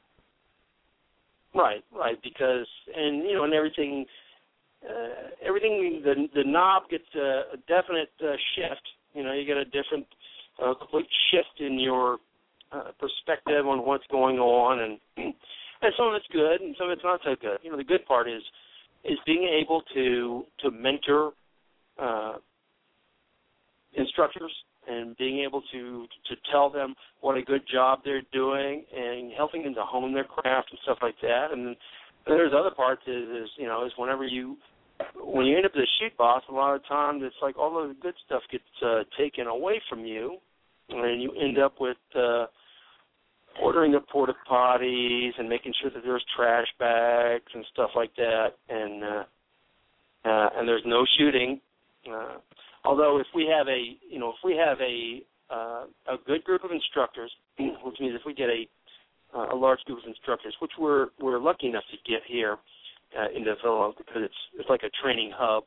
Right, right, because, and, you know, and everything, uh, everything, the the knob gets a, a definite uh, shift. You know, you get a different, uh, complete shift in your uh, perspective on what's going on, and and some of it's good and some of it's not so good. You know, the good part is, is being able to to mentor uh, instructors and being able to to tell them what a good job they're doing and helping them to hone their craft and stuff like that. And then there's other parts is, is you know, is whenever you, when you end up as a shoot boss, a lot of times it's like all of the good stuff gets uh, taken away from you, and you end up with uh, ordering the porta potties and making sure that there's trash bags and stuff like that, and uh, uh, and there's no shooting. Uh, although if we have a, you know, if we have a uh, a good group of instructors, which means if we get a uh, a large group of instructors, which we're we're lucky enough to get here uh, in Davila because it's it's like a training hub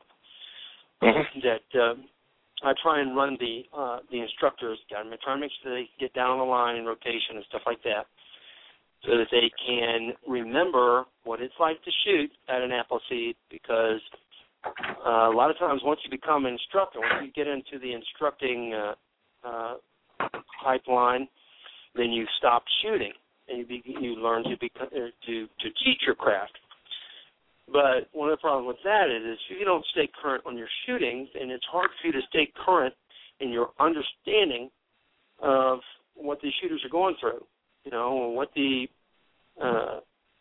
that. Uh, I try and run the uh, the instructors. I try and make sure they get down the line in rotation and stuff like that, so that they can remember what it's like to shoot at an Appleseed. Because uh, a lot of times, once you become an instructor, once you get into the instructing uh, uh, pipeline, then you stop shooting and you be, you learn to be to to teach your craft. But one of the problems with that is, is if you don't stay current on your shooting, then it's hard for you to stay current in your understanding of what the shooters are going through, you know, what the, uh,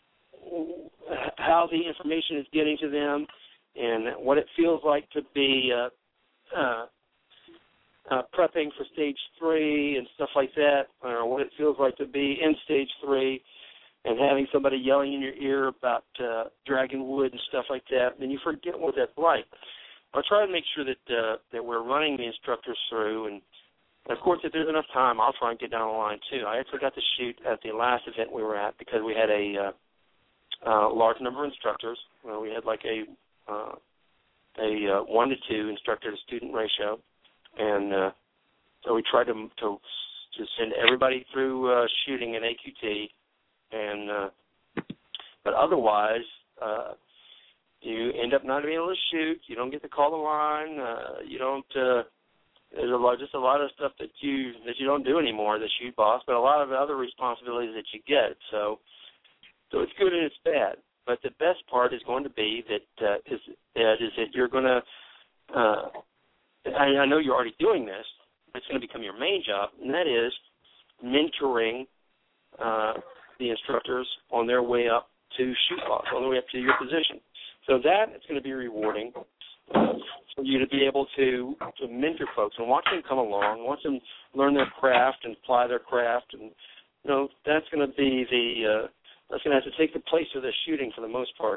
how the information is getting to them and what it feels like to be uh, uh, uh, prepping for stage three and stuff like that, or what it feels like to be in stage three. And having somebody yelling in your ear about uh, dragging wood and stuff like that, then you forget what that's like. I try to make sure that uh, that we're running the instructors through, and of course, if there's enough time, I'll try and get down the line too. I actually got to shoot at the last event we were at because we had a uh, uh, large number of instructors. Well, we had like a uh, a uh, one to two instructor to student ratio, and uh, so we tried to to to send everybody through uh, shooting an A Q T. And uh, but otherwise, uh, you end up not being able to shoot. You don't get to call the line. Uh, you don't. Uh, there's a lot, just a lot of stuff that you that you don't do anymore, the shoot boss, but a lot of other responsibilities that you get. So, so it's good and it's bad. But the best part is going to be that uh, is that is that you're going to. Uh, I, I know you're already doing this. But it's going to become your main job, and that is mentoring uh, the instructors on their way up to shoot boss, on their way up to your position. So that is going to be rewarding uh, for you to be able to, to mentor folks and watch them come along, watch them learn their craft and apply their craft, and you know that's going to be the uh, that's going to have to take the place of the shooting for the most part.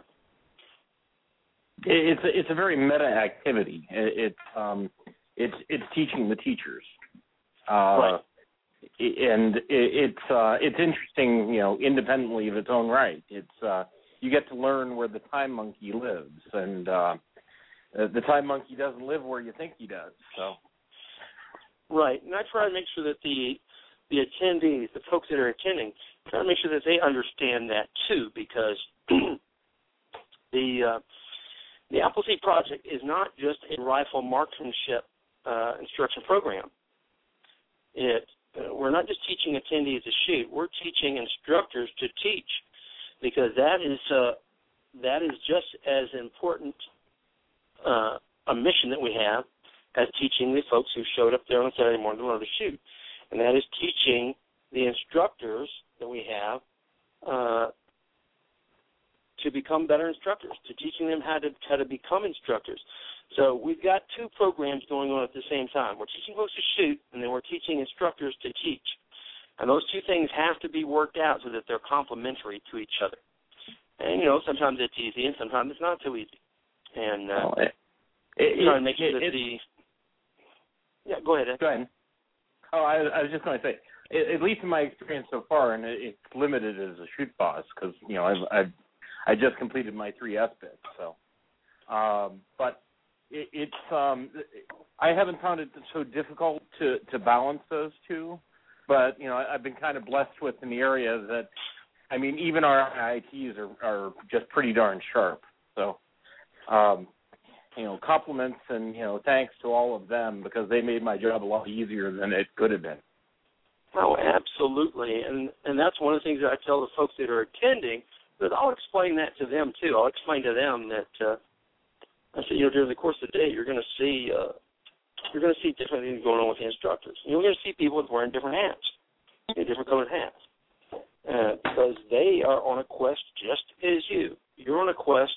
It's a, it's a very meta activity. It's um, it's it's teaching the teachers, uh, right. and it, it's uh, it's interesting, you know, independently of its own right. It's uh, you get to learn where the time monkey lives, and uh, the time monkey doesn't live where you think he does. So, right, and I try to make sure that the the attendees, the folks that are attending, try to make sure that they understand that too, because the uh, the Appleseed Project is not just a rifle marksmanship uh, instruction program. It uh, we're not just teaching attendees to shoot; we're teaching instructors to teach, because that is uh, that is just as important uh, a mission that we have as teaching the folks who showed up there on Saturday morning to learn to shoot, and that is teaching the instructors that we have uh, to become better instructors, to teaching them how to how to become instructors. So we've got two programs going on at the same time. We're teaching folks to shoot, and then we're teaching instructors to teach. And those two things have to be worked out so that they're complementary to each other. And, you know, sometimes it's easy and sometimes it's not so easy. And uh, well, it, it, trying to make sure it, that it, the... Yeah, go ahead, Ed. Go ahead. Oh, I, I was just going to say, at least in my experience so far, and it's limited as a shoot boss because, you know, I've, I've I just completed my three S bits, so. Um, but it, it's um, I haven't found it so difficult to, to balance those two. But, you know, I've been kind of blessed with in the area that, I mean, even our I Ts are, are just pretty darn sharp. So, um, you know, compliments and, you know, thanks to all of them because they made my job a lot easier than it could have been. Oh, absolutely. And and that's one of the things that I tell the folks that are attending, but I'll explain that to them, too. I'll explain to them that, uh, I said, you know, during the course of the day, you're going to see, uh, you're going to see different things going on with the instructors. You're going to see people wearing different hats, you know, different colored hats, uh, because they are on a quest just as you. You're on a quest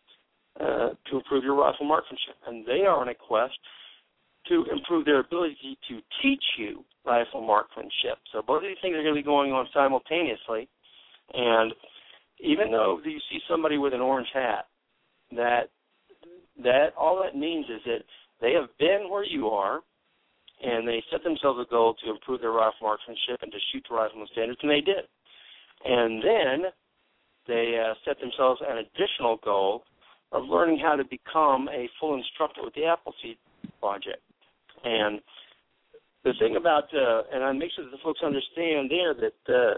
uh, to improve your rifle marksmanship, and they are on a quest to improve their ability to teach you rifle marksmanship. So both of these things are going to be going on simultaneously, and even though you see somebody with an orange hat, that that all that means is that they have been where you are, and they set themselves a goal to improve their rifle marksmanship and to shoot to rifleman standards, and they did. And then they uh, set themselves an additional goal of learning how to become a full instructor with the Appleseed Project. And the thing about, uh, and I make sure that the folks understand there that uh,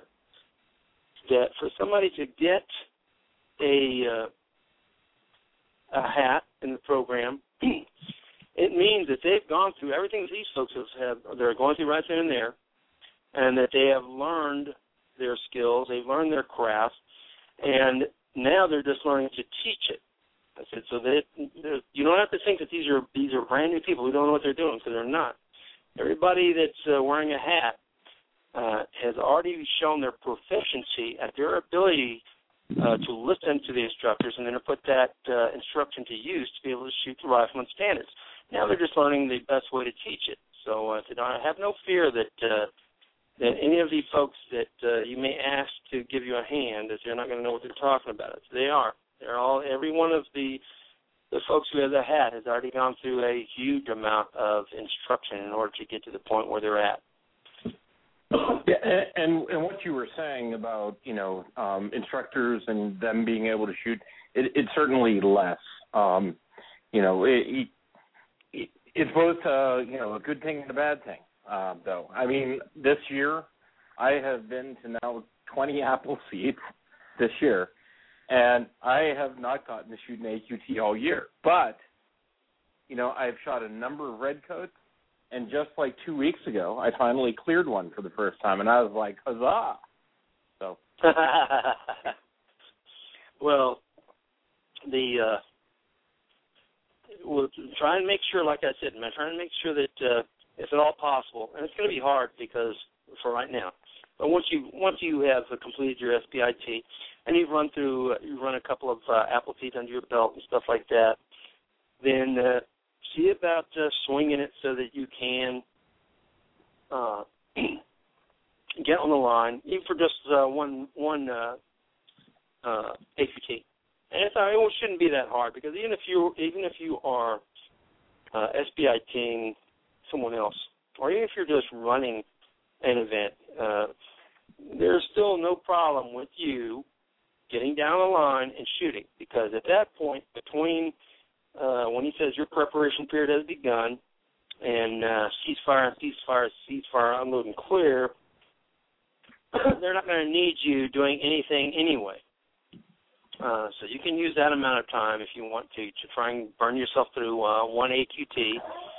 that for somebody to get a uh, a hat in the program, it means that they've gone through everything that these folks have, they're going through right then and there, and that they have learned their skills, they've learned their craft, and now they're just learning to teach it. I said, so that you don't have to think that these are these are brand new people who don't know what they're doing, because they're not. Everybody that's uh, wearing a hat uh, has already shown their proficiency at their ability Uh, to listen to the instructors and then to put that uh, instruction to use to be able to shoot the rifleman standards. Now they're just learning the best way to teach it. So uh, I have no fear that uh, that any of the folks that uh, you may ask to give you a hand, that they're not going to know what they're talking about. They are. They're all. Every one of the the folks who has a hat has already gone through a huge amount of instruction in order to get to the point where they're at. Yeah, and and what you were saying about, you know, um, instructors and them being able to shoot, it, it's certainly less. Um, you know, it, it, it's both, uh, you know, a good thing and a bad thing, uh, though. I mean, this year I have been to now twenty Appleseeds this year, and I have not gotten to shoot an A Q T all year. But, you know, I've shot a number of redcoats, and just like two weeks ago, I finally cleared one for the first time, and I was like, huzzah! So, well, the uh, we'll try and make sure, like I said, man, try and make sure that uh, if at all possible, and it's going to be hard because for right now, but once you once you have completed your S P I T and you've run through, uh, you run a couple of uh, Appletees under your belt and stuff like that, then uh, see about uh, swinging it so that you can uh, get on the line, even for just uh, one one uh, uh, A Q T. And it's, it shouldn't be that hard because even if you even if you are uh, S P I T-ing someone else, or even if you're just running an event, uh, there's still no problem with you getting down the line and shooting, because at that point, between uh, when he says your preparation period has begun and uh, ceasefire, ceasefire, ceasefire, unload and clear, they're not going to need you doing anything anyway. Uh, so you can use that amount of time if you want to to try and burn yourself through uh, one A Q T,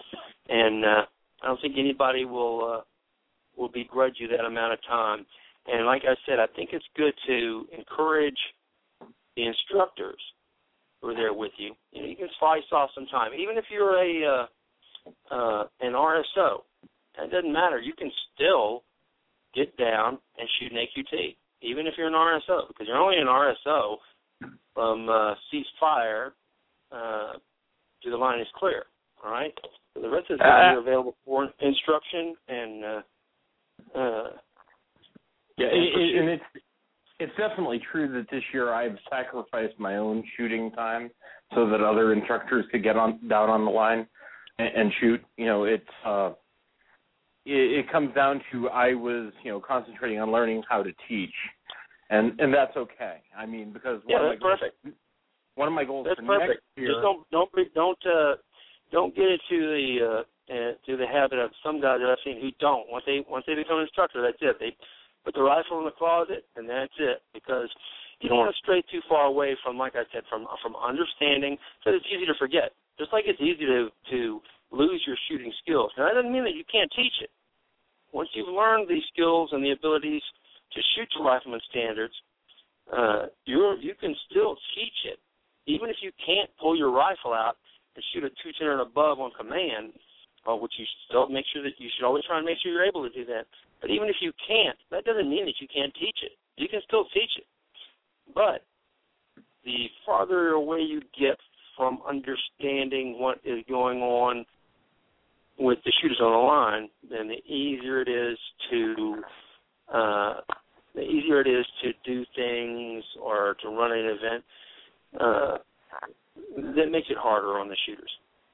and uh, I don't think anybody will uh, will begrudge you that amount of time. And like I said, I think it's good to encourage the instructors who are there with you. You know, you can slice off some time, even if you're a uh, uh, an R S O. It doesn't matter. You can still get down and shoot an A Q T, even if you're an R S O, because you're only an R S O from uh, ceasefire uh, to the line is clear. All right. So the rest of the time uh, you're available for instruction and. Uh, uh, yeah, it, and it's it's definitely true that this year I've sacrificed my own shooting time so that other instructors could get on down on the line and, and shoot. You know, it's uh, it, it comes down to I was you know concentrating on learning how to teach, and and that's okay. I mean, because yeah, one that's of my perfect. Goals, one of my goals that's for perfect. next year. Just don't don't don't uh, don't get into the uh, uh, to the habit of some guys that I've seen who don't. Once they once they become an instructor, that's it. They put the rifle in the closet, and that's it, because you don't want to stray too far away from, like I said, from from understanding, so it's easy to forget. Just like it's easy to, to lose your shooting skills. Now, that doesn't mean that you can't teach it. Once you've learned these skills and the abilities to shoot to rifleman standards, uh, you're, you can still teach it. Even if you can't pull your rifle out and shoot a two ten and above on command, uh, which you still make sure that you should always try and make sure you're able to do that. But even if you can't, that doesn't mean that you can't teach it. You can still teach it. But the farther away you get from understanding what is going on with the shooters on the line, then the easier it is to uh, the easier it is to do things or to run an event. Uh, that makes it harder on the shooters.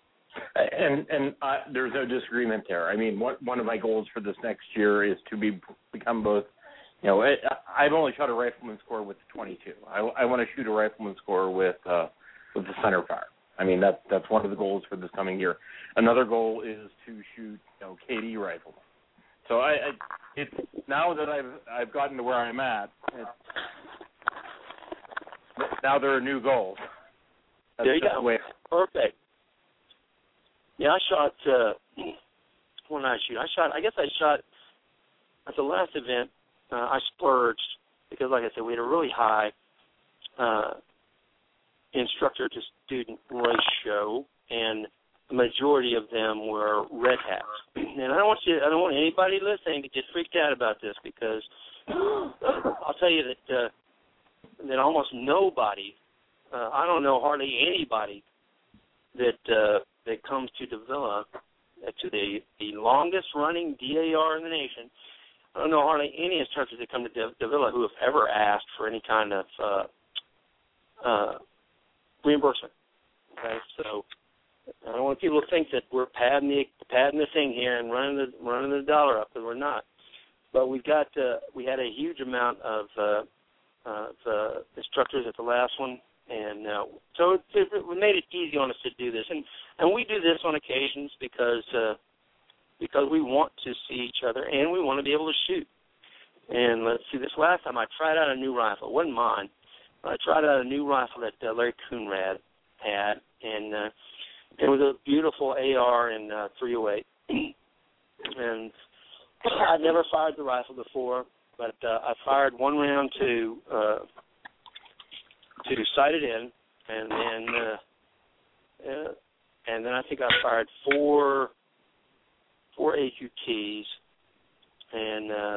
And and uh, there's no disagreement there. I mean, one one of my goals for this next year is to be become both. You know, I, I've only shot a rifleman score with the twenty-two. I, I want to shoot a rifleman score with uh, with the center fire. I mean, that that's one of the goals for this coming year. Another goal is to shoot, you know, K D rifle. So I, I it's now that I've I've gotten to where I'm at. It's, now there are new goals. That's there you go. The way. Perfect. Yeah, I shot, uh, when did I shoot? I shot, I guess I shot, at the last event, uh, I splurged, because like I said, we had a really high uh, instructor-to-student ratio, and the majority of them were red hats. And I don't want you, I don't want anybody listening to get freaked out about this, because I'll tell you that, uh, that almost nobody, uh, I don't know hardly anybody that uh, that comes to Davila, uh, to the, the longest-running D A R in the nation. I don't know hardly any instructors that come to Davila who have ever asked for any kind of uh, uh, reimbursement. Okay, so I don't want people to think that we're padding the padding the thing here and running the running the dollar up, because we're not. But we've got uh, we had a huge amount of uh, uh, the instructors at the last one. And uh, so it, it, it made it easy on us to do this, and and we do this on occasions because uh, because we want to see each other and we want to be able to shoot. And let's see, this last time I tried out a new rifle. It wasn't mine. I tried out a new rifle that uh, Larry Coonrad had, and uh, it was a beautiful A R in uh, three oh eight. and I'd never fired the rifle before, but uh, I fired one round to uh, to sight it in, and then uh, uh, and then I think I fired four four A Q Ts, and uh,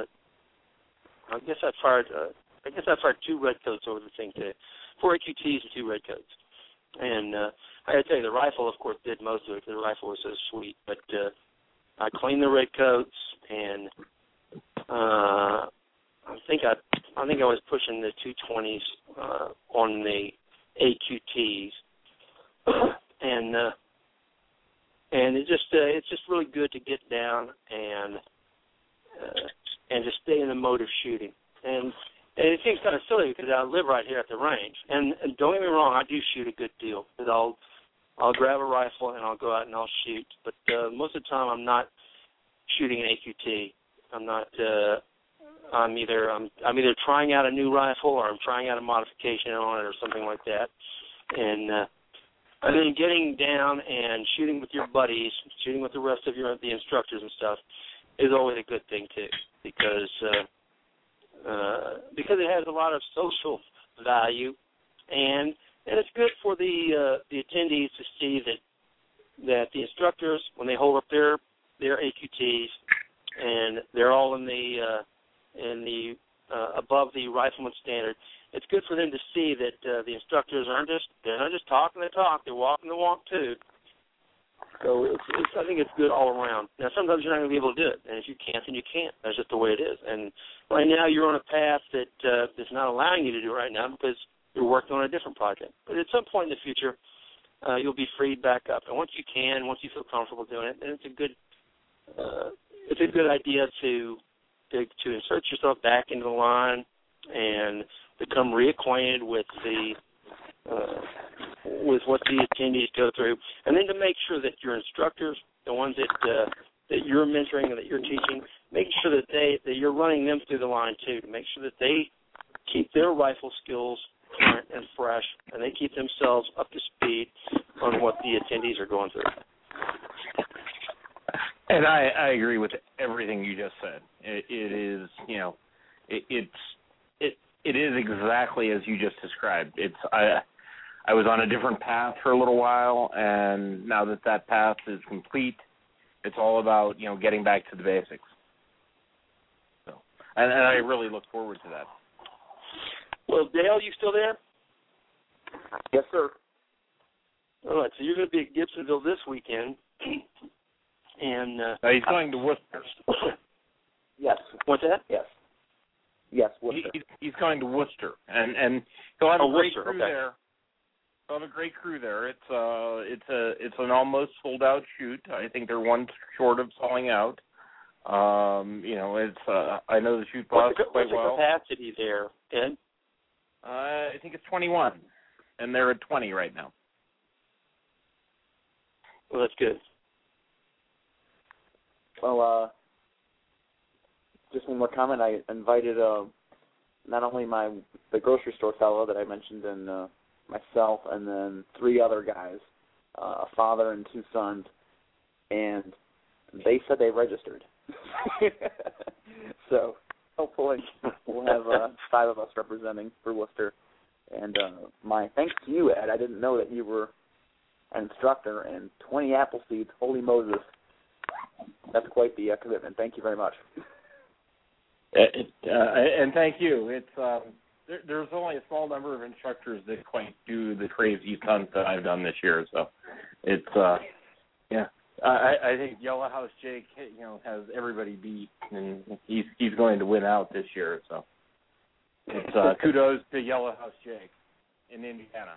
I guess I fired uh, I guess I fired two red coats over the thing too, four A Q Ts and two red coats, and uh, I got to tell you, the rifle, of course, did most of it because the rifle was so sweet, but uh, I cleaned the red coats, and uh, I think I I think I was pushing the two twenties uh, on the A Q Ts, and uh, and it just uh, it's just really good to get down and uh, and just stay in the mode of shooting. And, and it seems kind of silly because I live right here at the range, and, and don't get me wrong, I do shoot a good deal because I'll I'll grab a rifle and I'll go out and I'll shoot, but uh, most of the time I'm not shooting an A Q T. I'm not. Uh, I'm either I'm I'm either trying out a new rifle or I'm trying out a modification on it or something like that. And uh, and then getting down and shooting with your buddies, shooting with the rest of your the instructors and stuff, is always a good thing too, because uh, uh, because it has a lot of social value, and and it's good for the uh, the attendees to see that that the instructors, when they hold up their their A Q Ts, and they're all in the uh, in the uh, above the rifleman standard, it's good for them to see that uh, the instructors aren't just they're not just talking the talk, they're walking the walk too. So it's, it's, I think it's good all around. Now, sometimes you're not going to be able to do it, and if you can't, then you can't. That's just the way it is. And right now you're on a path that uh, is not allowing you to do it right now because you're working on a different project. But at some point in the future, uh, you'll be freed back up. And once you can, once you feel comfortable doing it, then it's a good uh, it's a good idea to, to to insert yourself back into the line and become reacquainted with the uh, with what the attendees go through, and then to make sure that your instructors, the ones that uh, that you're mentoring and that you're teaching, make sure that they that you're running them through the line too, to make sure that they keep their rifle skills current and fresh, and they keep themselves up to speed on what the attendees are going through. And I, I agree with everything you just said. It, it is, you know, it, it's it it is exactly as you just described. It's I. I was on a different path for a little while, and now that that path is complete, it's all about, you know, getting back to the basics. So, and, and I really look forward to that. Well, Dale, you still there? Yes, sir. All right, so you're going to be at Gibsonville this weekend, and uh, no, he's going to Worcester. Yes. What's that? Yes. Yes, Worcester. He, he's going to Worcester, and and he'll have oh, a great Worcester, crew okay. there. He'll have a great crew there. It's uh, it's a it's an almost sold out shoot. I think they're one short of selling out. Um, you know, it's uh, I know the shoot boss what's the, quite what's well. What's the capacity there, Ed? Uh, I think it's twenty-one, and they're at twenty right now. Well, that's good. Well, uh, just one more comment. I invited uh, not only my the grocery store fellow that I mentioned, and uh, myself, and then three other guys, uh, a father and two sons, and they said they registered. So hopefully we'll have uh, five of us representing for Worcester. And uh, my thanks to you, Ed. I didn't know that you were an instructor, and twenty apple seeds, holy Moses. That's quite the uh, commitment. Thank you very much. It, uh, and thank you. It's um, there, there's only a small number of instructors that quite do the crazy stunts that I've done this year. So it's uh, yeah. I, I think Yellow House Jake, you know, has everybody beat, and he's he's going to win out this year. So it's uh, kudos to Yellow House Jake in Indiana.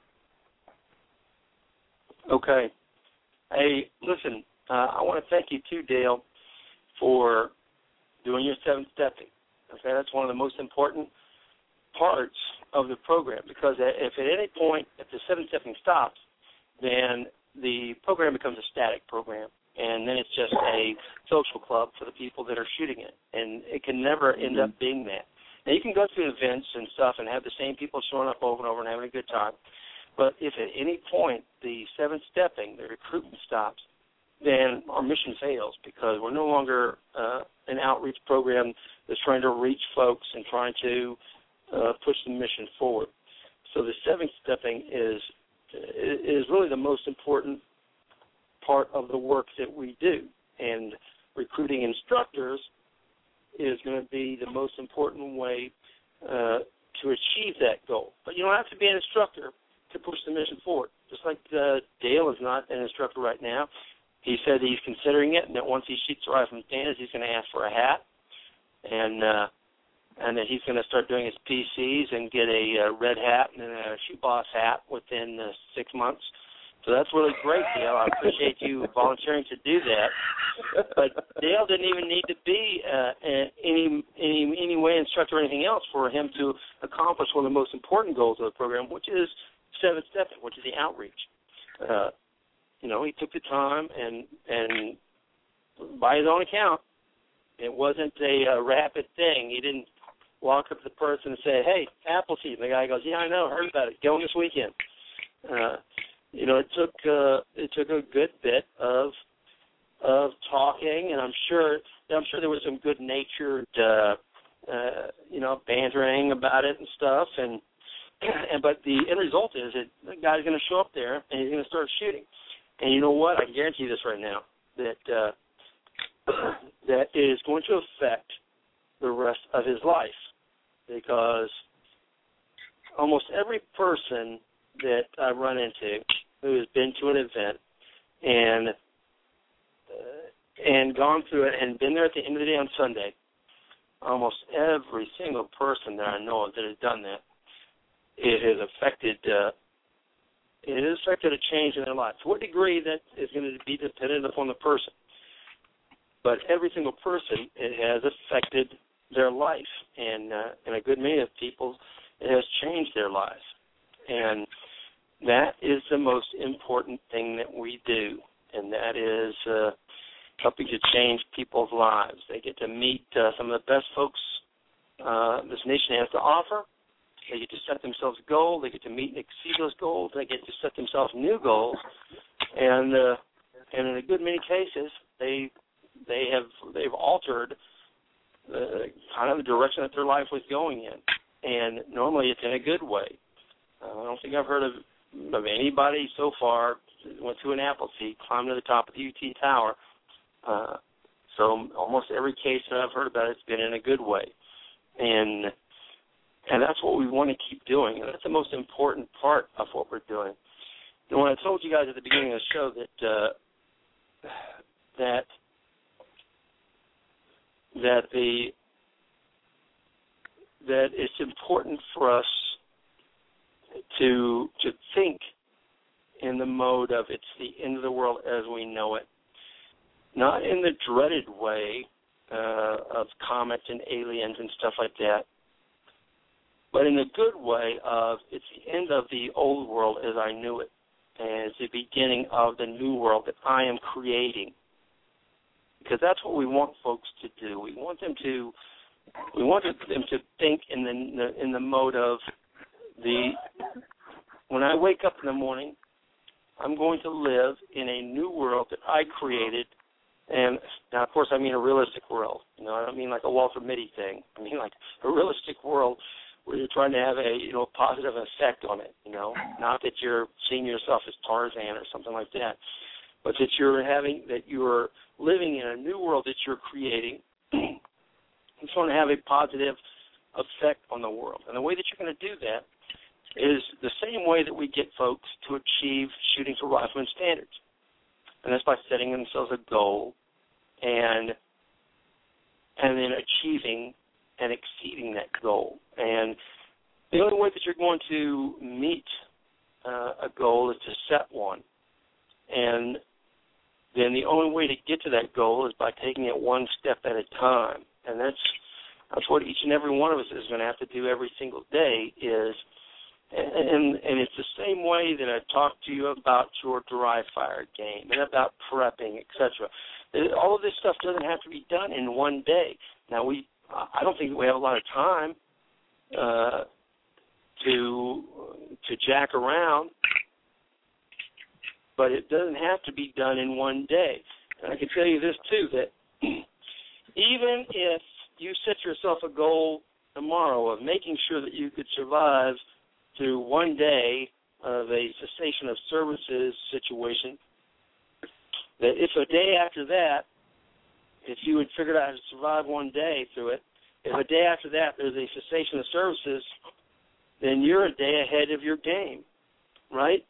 Okay. Hey, listen, uh, I want to thank you too, Dale, for doing your seven-stepping. Okay, that's one of the most important parts of the program, because if at any point, if the seven-stepping stops, then the program becomes a static program, and then it's just a social club for the people that are shooting it, and it can never end up being that. Now, you can go to events and stuff and have the same people showing up over and over and having a good time, but if at any point the seven-stepping, the recruitment stops, then our mission fails because we're no longer uh, an outreach program that's trying to reach folks and trying to uh, push the mission forward. So the seventh stepping is is really the most important part of the work that we do, and recruiting instructors is going to be the most important way uh, to achieve that goal. But you don't have to be an instructor to push the mission forward. Just like uh, Dale is not an instructor right now. He said he's considering it, and that once he shoots the rifle from standards, he's going to ask for a hat, and uh, and that he's going to start doing his P Cs and get a uh, red hat and a shoe boss hat within uh, six months. So that's really great, Dale. I appreciate you volunteering to do that. But Dale didn't even need to be uh, any any any way instructor or anything else for him to accomplish one of the most important goals of the program, which is seven stepping, which is the outreach. Uh, you know, he took the time, and and by his own account, it wasn't a uh, rapid thing. He didn't walk up to the person and say, "Hey, Appleseed." And the guy goes, "Yeah, I know, heard about it. Going this weekend." Uh, You know, it took uh, it took a good bit of of talking, and I'm sure I'm sure there was some good-natured, uh, uh, you know, bantering about it and stuff. And and but the end result is that the guy's going to show up there and he's going to start shooting. And you know what? I can guarantee you this right now, that uh, that is going to affect the rest of his life, because almost every person that I run into who has been to an event and uh, and gone through it and been there at the end of the day on Sunday, almost every single person that I know of that has done that, it has affected uh, it has affected a change in their life. To what degree, that is going to be dependent upon the person. But every single person, it has affected their life, and uh, and a good many of people, it has changed their lives. And that is the most important thing that we do, and that is uh, helping to change people's lives. They get to meet uh, some of the best folks uh, this nation has to offer. They get to set themselves goals. They get to meet and exceed those goals. They get to set themselves new goals, and uh, and in a good many cases, they they have they've altered uh, kind of the direction that their life was going in, and normally it's in a good way. Uh, I don't think I've heard of, of anybody so far that went to an Appleseed, climbed to the top of the U T Tower. Uh, so almost every case that I've heard about, it's been in a good way. And and that's what we want to keep doing. And that's the most important part of what we're doing. And when I told you guys at the beginning of the show that uh, that that the that it's important for us to to think in the mode of it's the end of the world as we know it, not in the dreaded way uh, of comets and aliens and stuff like that, but in the good way of it's the end of the old world as I knew it, and it's the beginning of the new world that I am creating. Because that's what we want folks to do. We want them to we want them to think in the in the mode of the when I wake up in the morning, I'm going to live in a new world that I created. And now, of course, I mean a realistic world. You know, I don't mean like a Walter Mitty thing. I mean like a realistic world where you're trying to have a you know positive effect on it. You know, not that you're seeing yourself as Tarzan or something like that, but that you're having that you're living in a new world that you're creating. It's going to have a positive effect on the world, and the way that you're going to do that is the same way that we get folks to achieve shooting to rifleman standards, and that's by setting themselves a goal and and then achieving and exceeding that goal. And the only way that you're going to meet uh, a goal is to set one, and then the only way to get to that goal is by taking it one step at a time. And that's that's what each and every one of us is going to have to do every single day is, and, and it's the same way that I talked to you about your dry fire game and about prepping, et cetera. All of this stuff doesn't have to be done in one day. Now, we I don't think we have a lot of time uh, to to jack around but it doesn't have to be done in one day. And I can tell you this, too, that even if you set yourself a goal tomorrow of making sure that you could survive through one day of a cessation of services situation, that if a day after that, if you had figured out how to survive one day through it, if a day after that there's a cessation of services, then you're a day ahead of your game, right?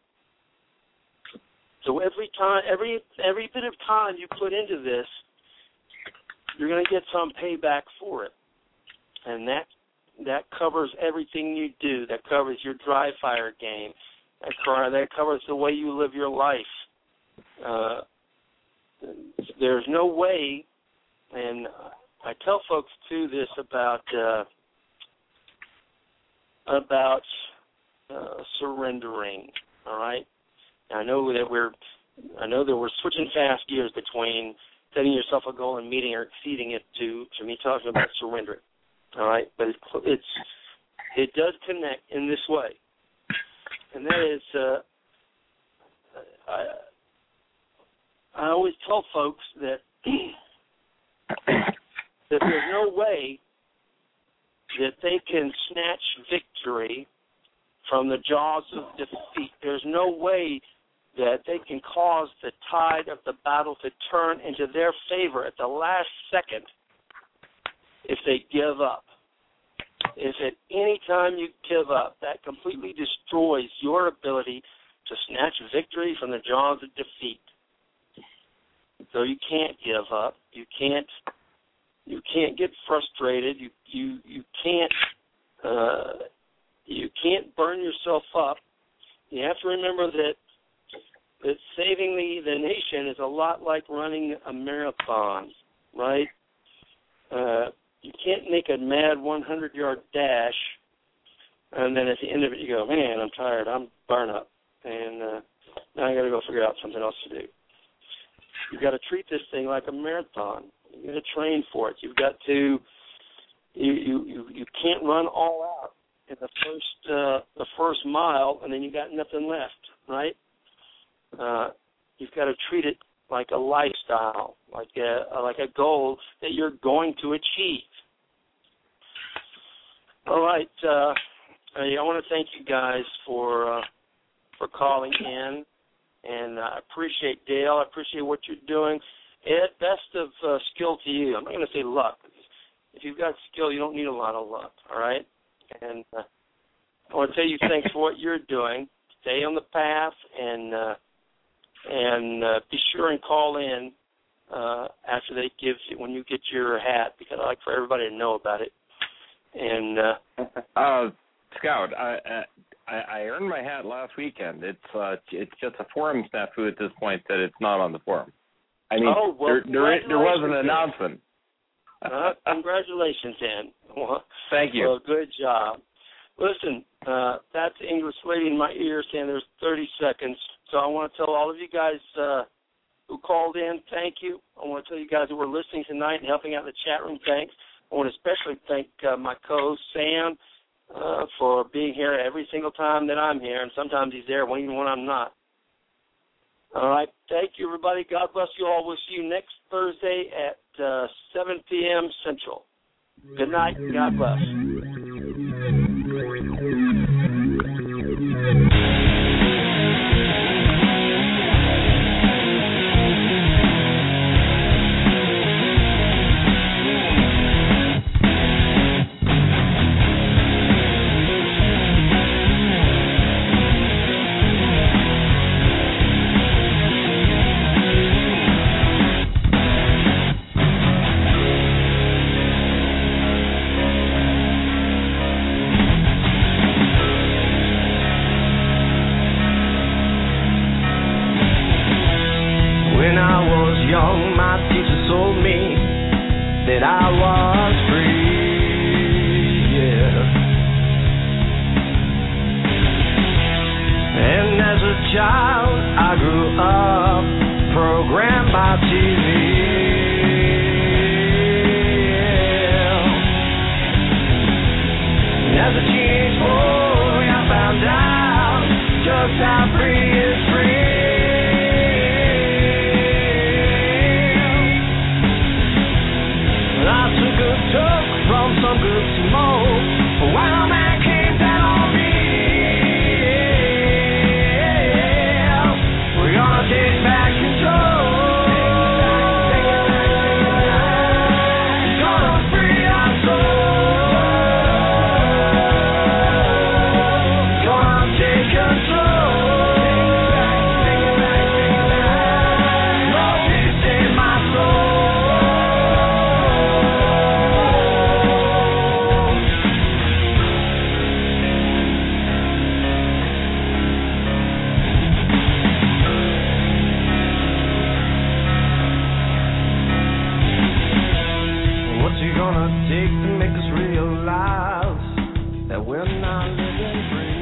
So every time, every every bit of time you put into this, you're going to get some payback for it, and that that covers everything you do. That covers your dry fire game. That, that covers the way you live your life. Uh, there's no way, and I tell folks too this about uh, about uh, surrendering. All right, I know that we're I know that we're switching fast gears between setting yourself a goal and meeting or exceeding it to to me talking about surrendering. All right, but it's, it's it does connect in this way, and that is uh, I I always tell folks that that there's no way that they can snatch victory from the jaws of defeat. There's no way that they can cause the tide of the battle to turn into their favor at the last second if they give up. If at any time you give up, that completely destroys your ability to snatch victory from the jaws of defeat. So you can't give up. You can't. You can't get frustrated. You you you can't. Uh, you can't burn yourself up. You have to remember that that saving the, the nation is a lot like running a marathon, right? Uh, you can't make a mad hundred-yard dash, and then at the end of it you go, man, I'm tired, I'm burned up, and uh, now I got to go figure out something else to do. You've got to treat this thing like a marathon. You've got to train for it. You've got to, you you, you, you can't run all out in the first uh, the first mile, and then you got nothing left, right? Uh, you've got to treat it like a lifestyle, like a like a goal that you're going to achieve. All right, uh, I want to thank you guys for uh, for calling in, and I appreciate Dale. I appreciate what you're doing. Ed, best of uh, skill to you. I'm not going to say luck. If you've got skill, you don't need a lot of luck. All right, and uh, I want to tell you thanks for what you're doing. Stay on the path, and uh, and uh, be sure and call in uh, after they give you, when you get your hat, because I like for everybody to know about it. And uh, uh, Scout, I, I I earned my hat last weekend. It's uh, it's just a forum snafu at this point that it's not on the forum. I mean, oh, well, there, there, there was an announcement. uh, congratulations, Dan. Well, Thank you. Well, good job. Listen, uh, that's the English lady in my ear saying there's thirty seconds. So I want to tell all of you guys uh, who called in, thank you. I want to tell you guys who were listening tonight and helping out in the chat room, thanks. I want to especially thank uh, my co-host, Sam, uh, for being here every single time that I'm here, and sometimes he's there even when I'm not. All right, thank you, everybody. God bless you all. We'll see you next Thursday at uh, seven p.m. Central. Good night. God bless. that I was free, yeah. And as a child, I grew up programmed by T V, yeah. And as a teenage boy, I found out just how free is free. on some good smoke. A wild man came down on me. We're gonna take back control. Take to make us realize that we're not living free.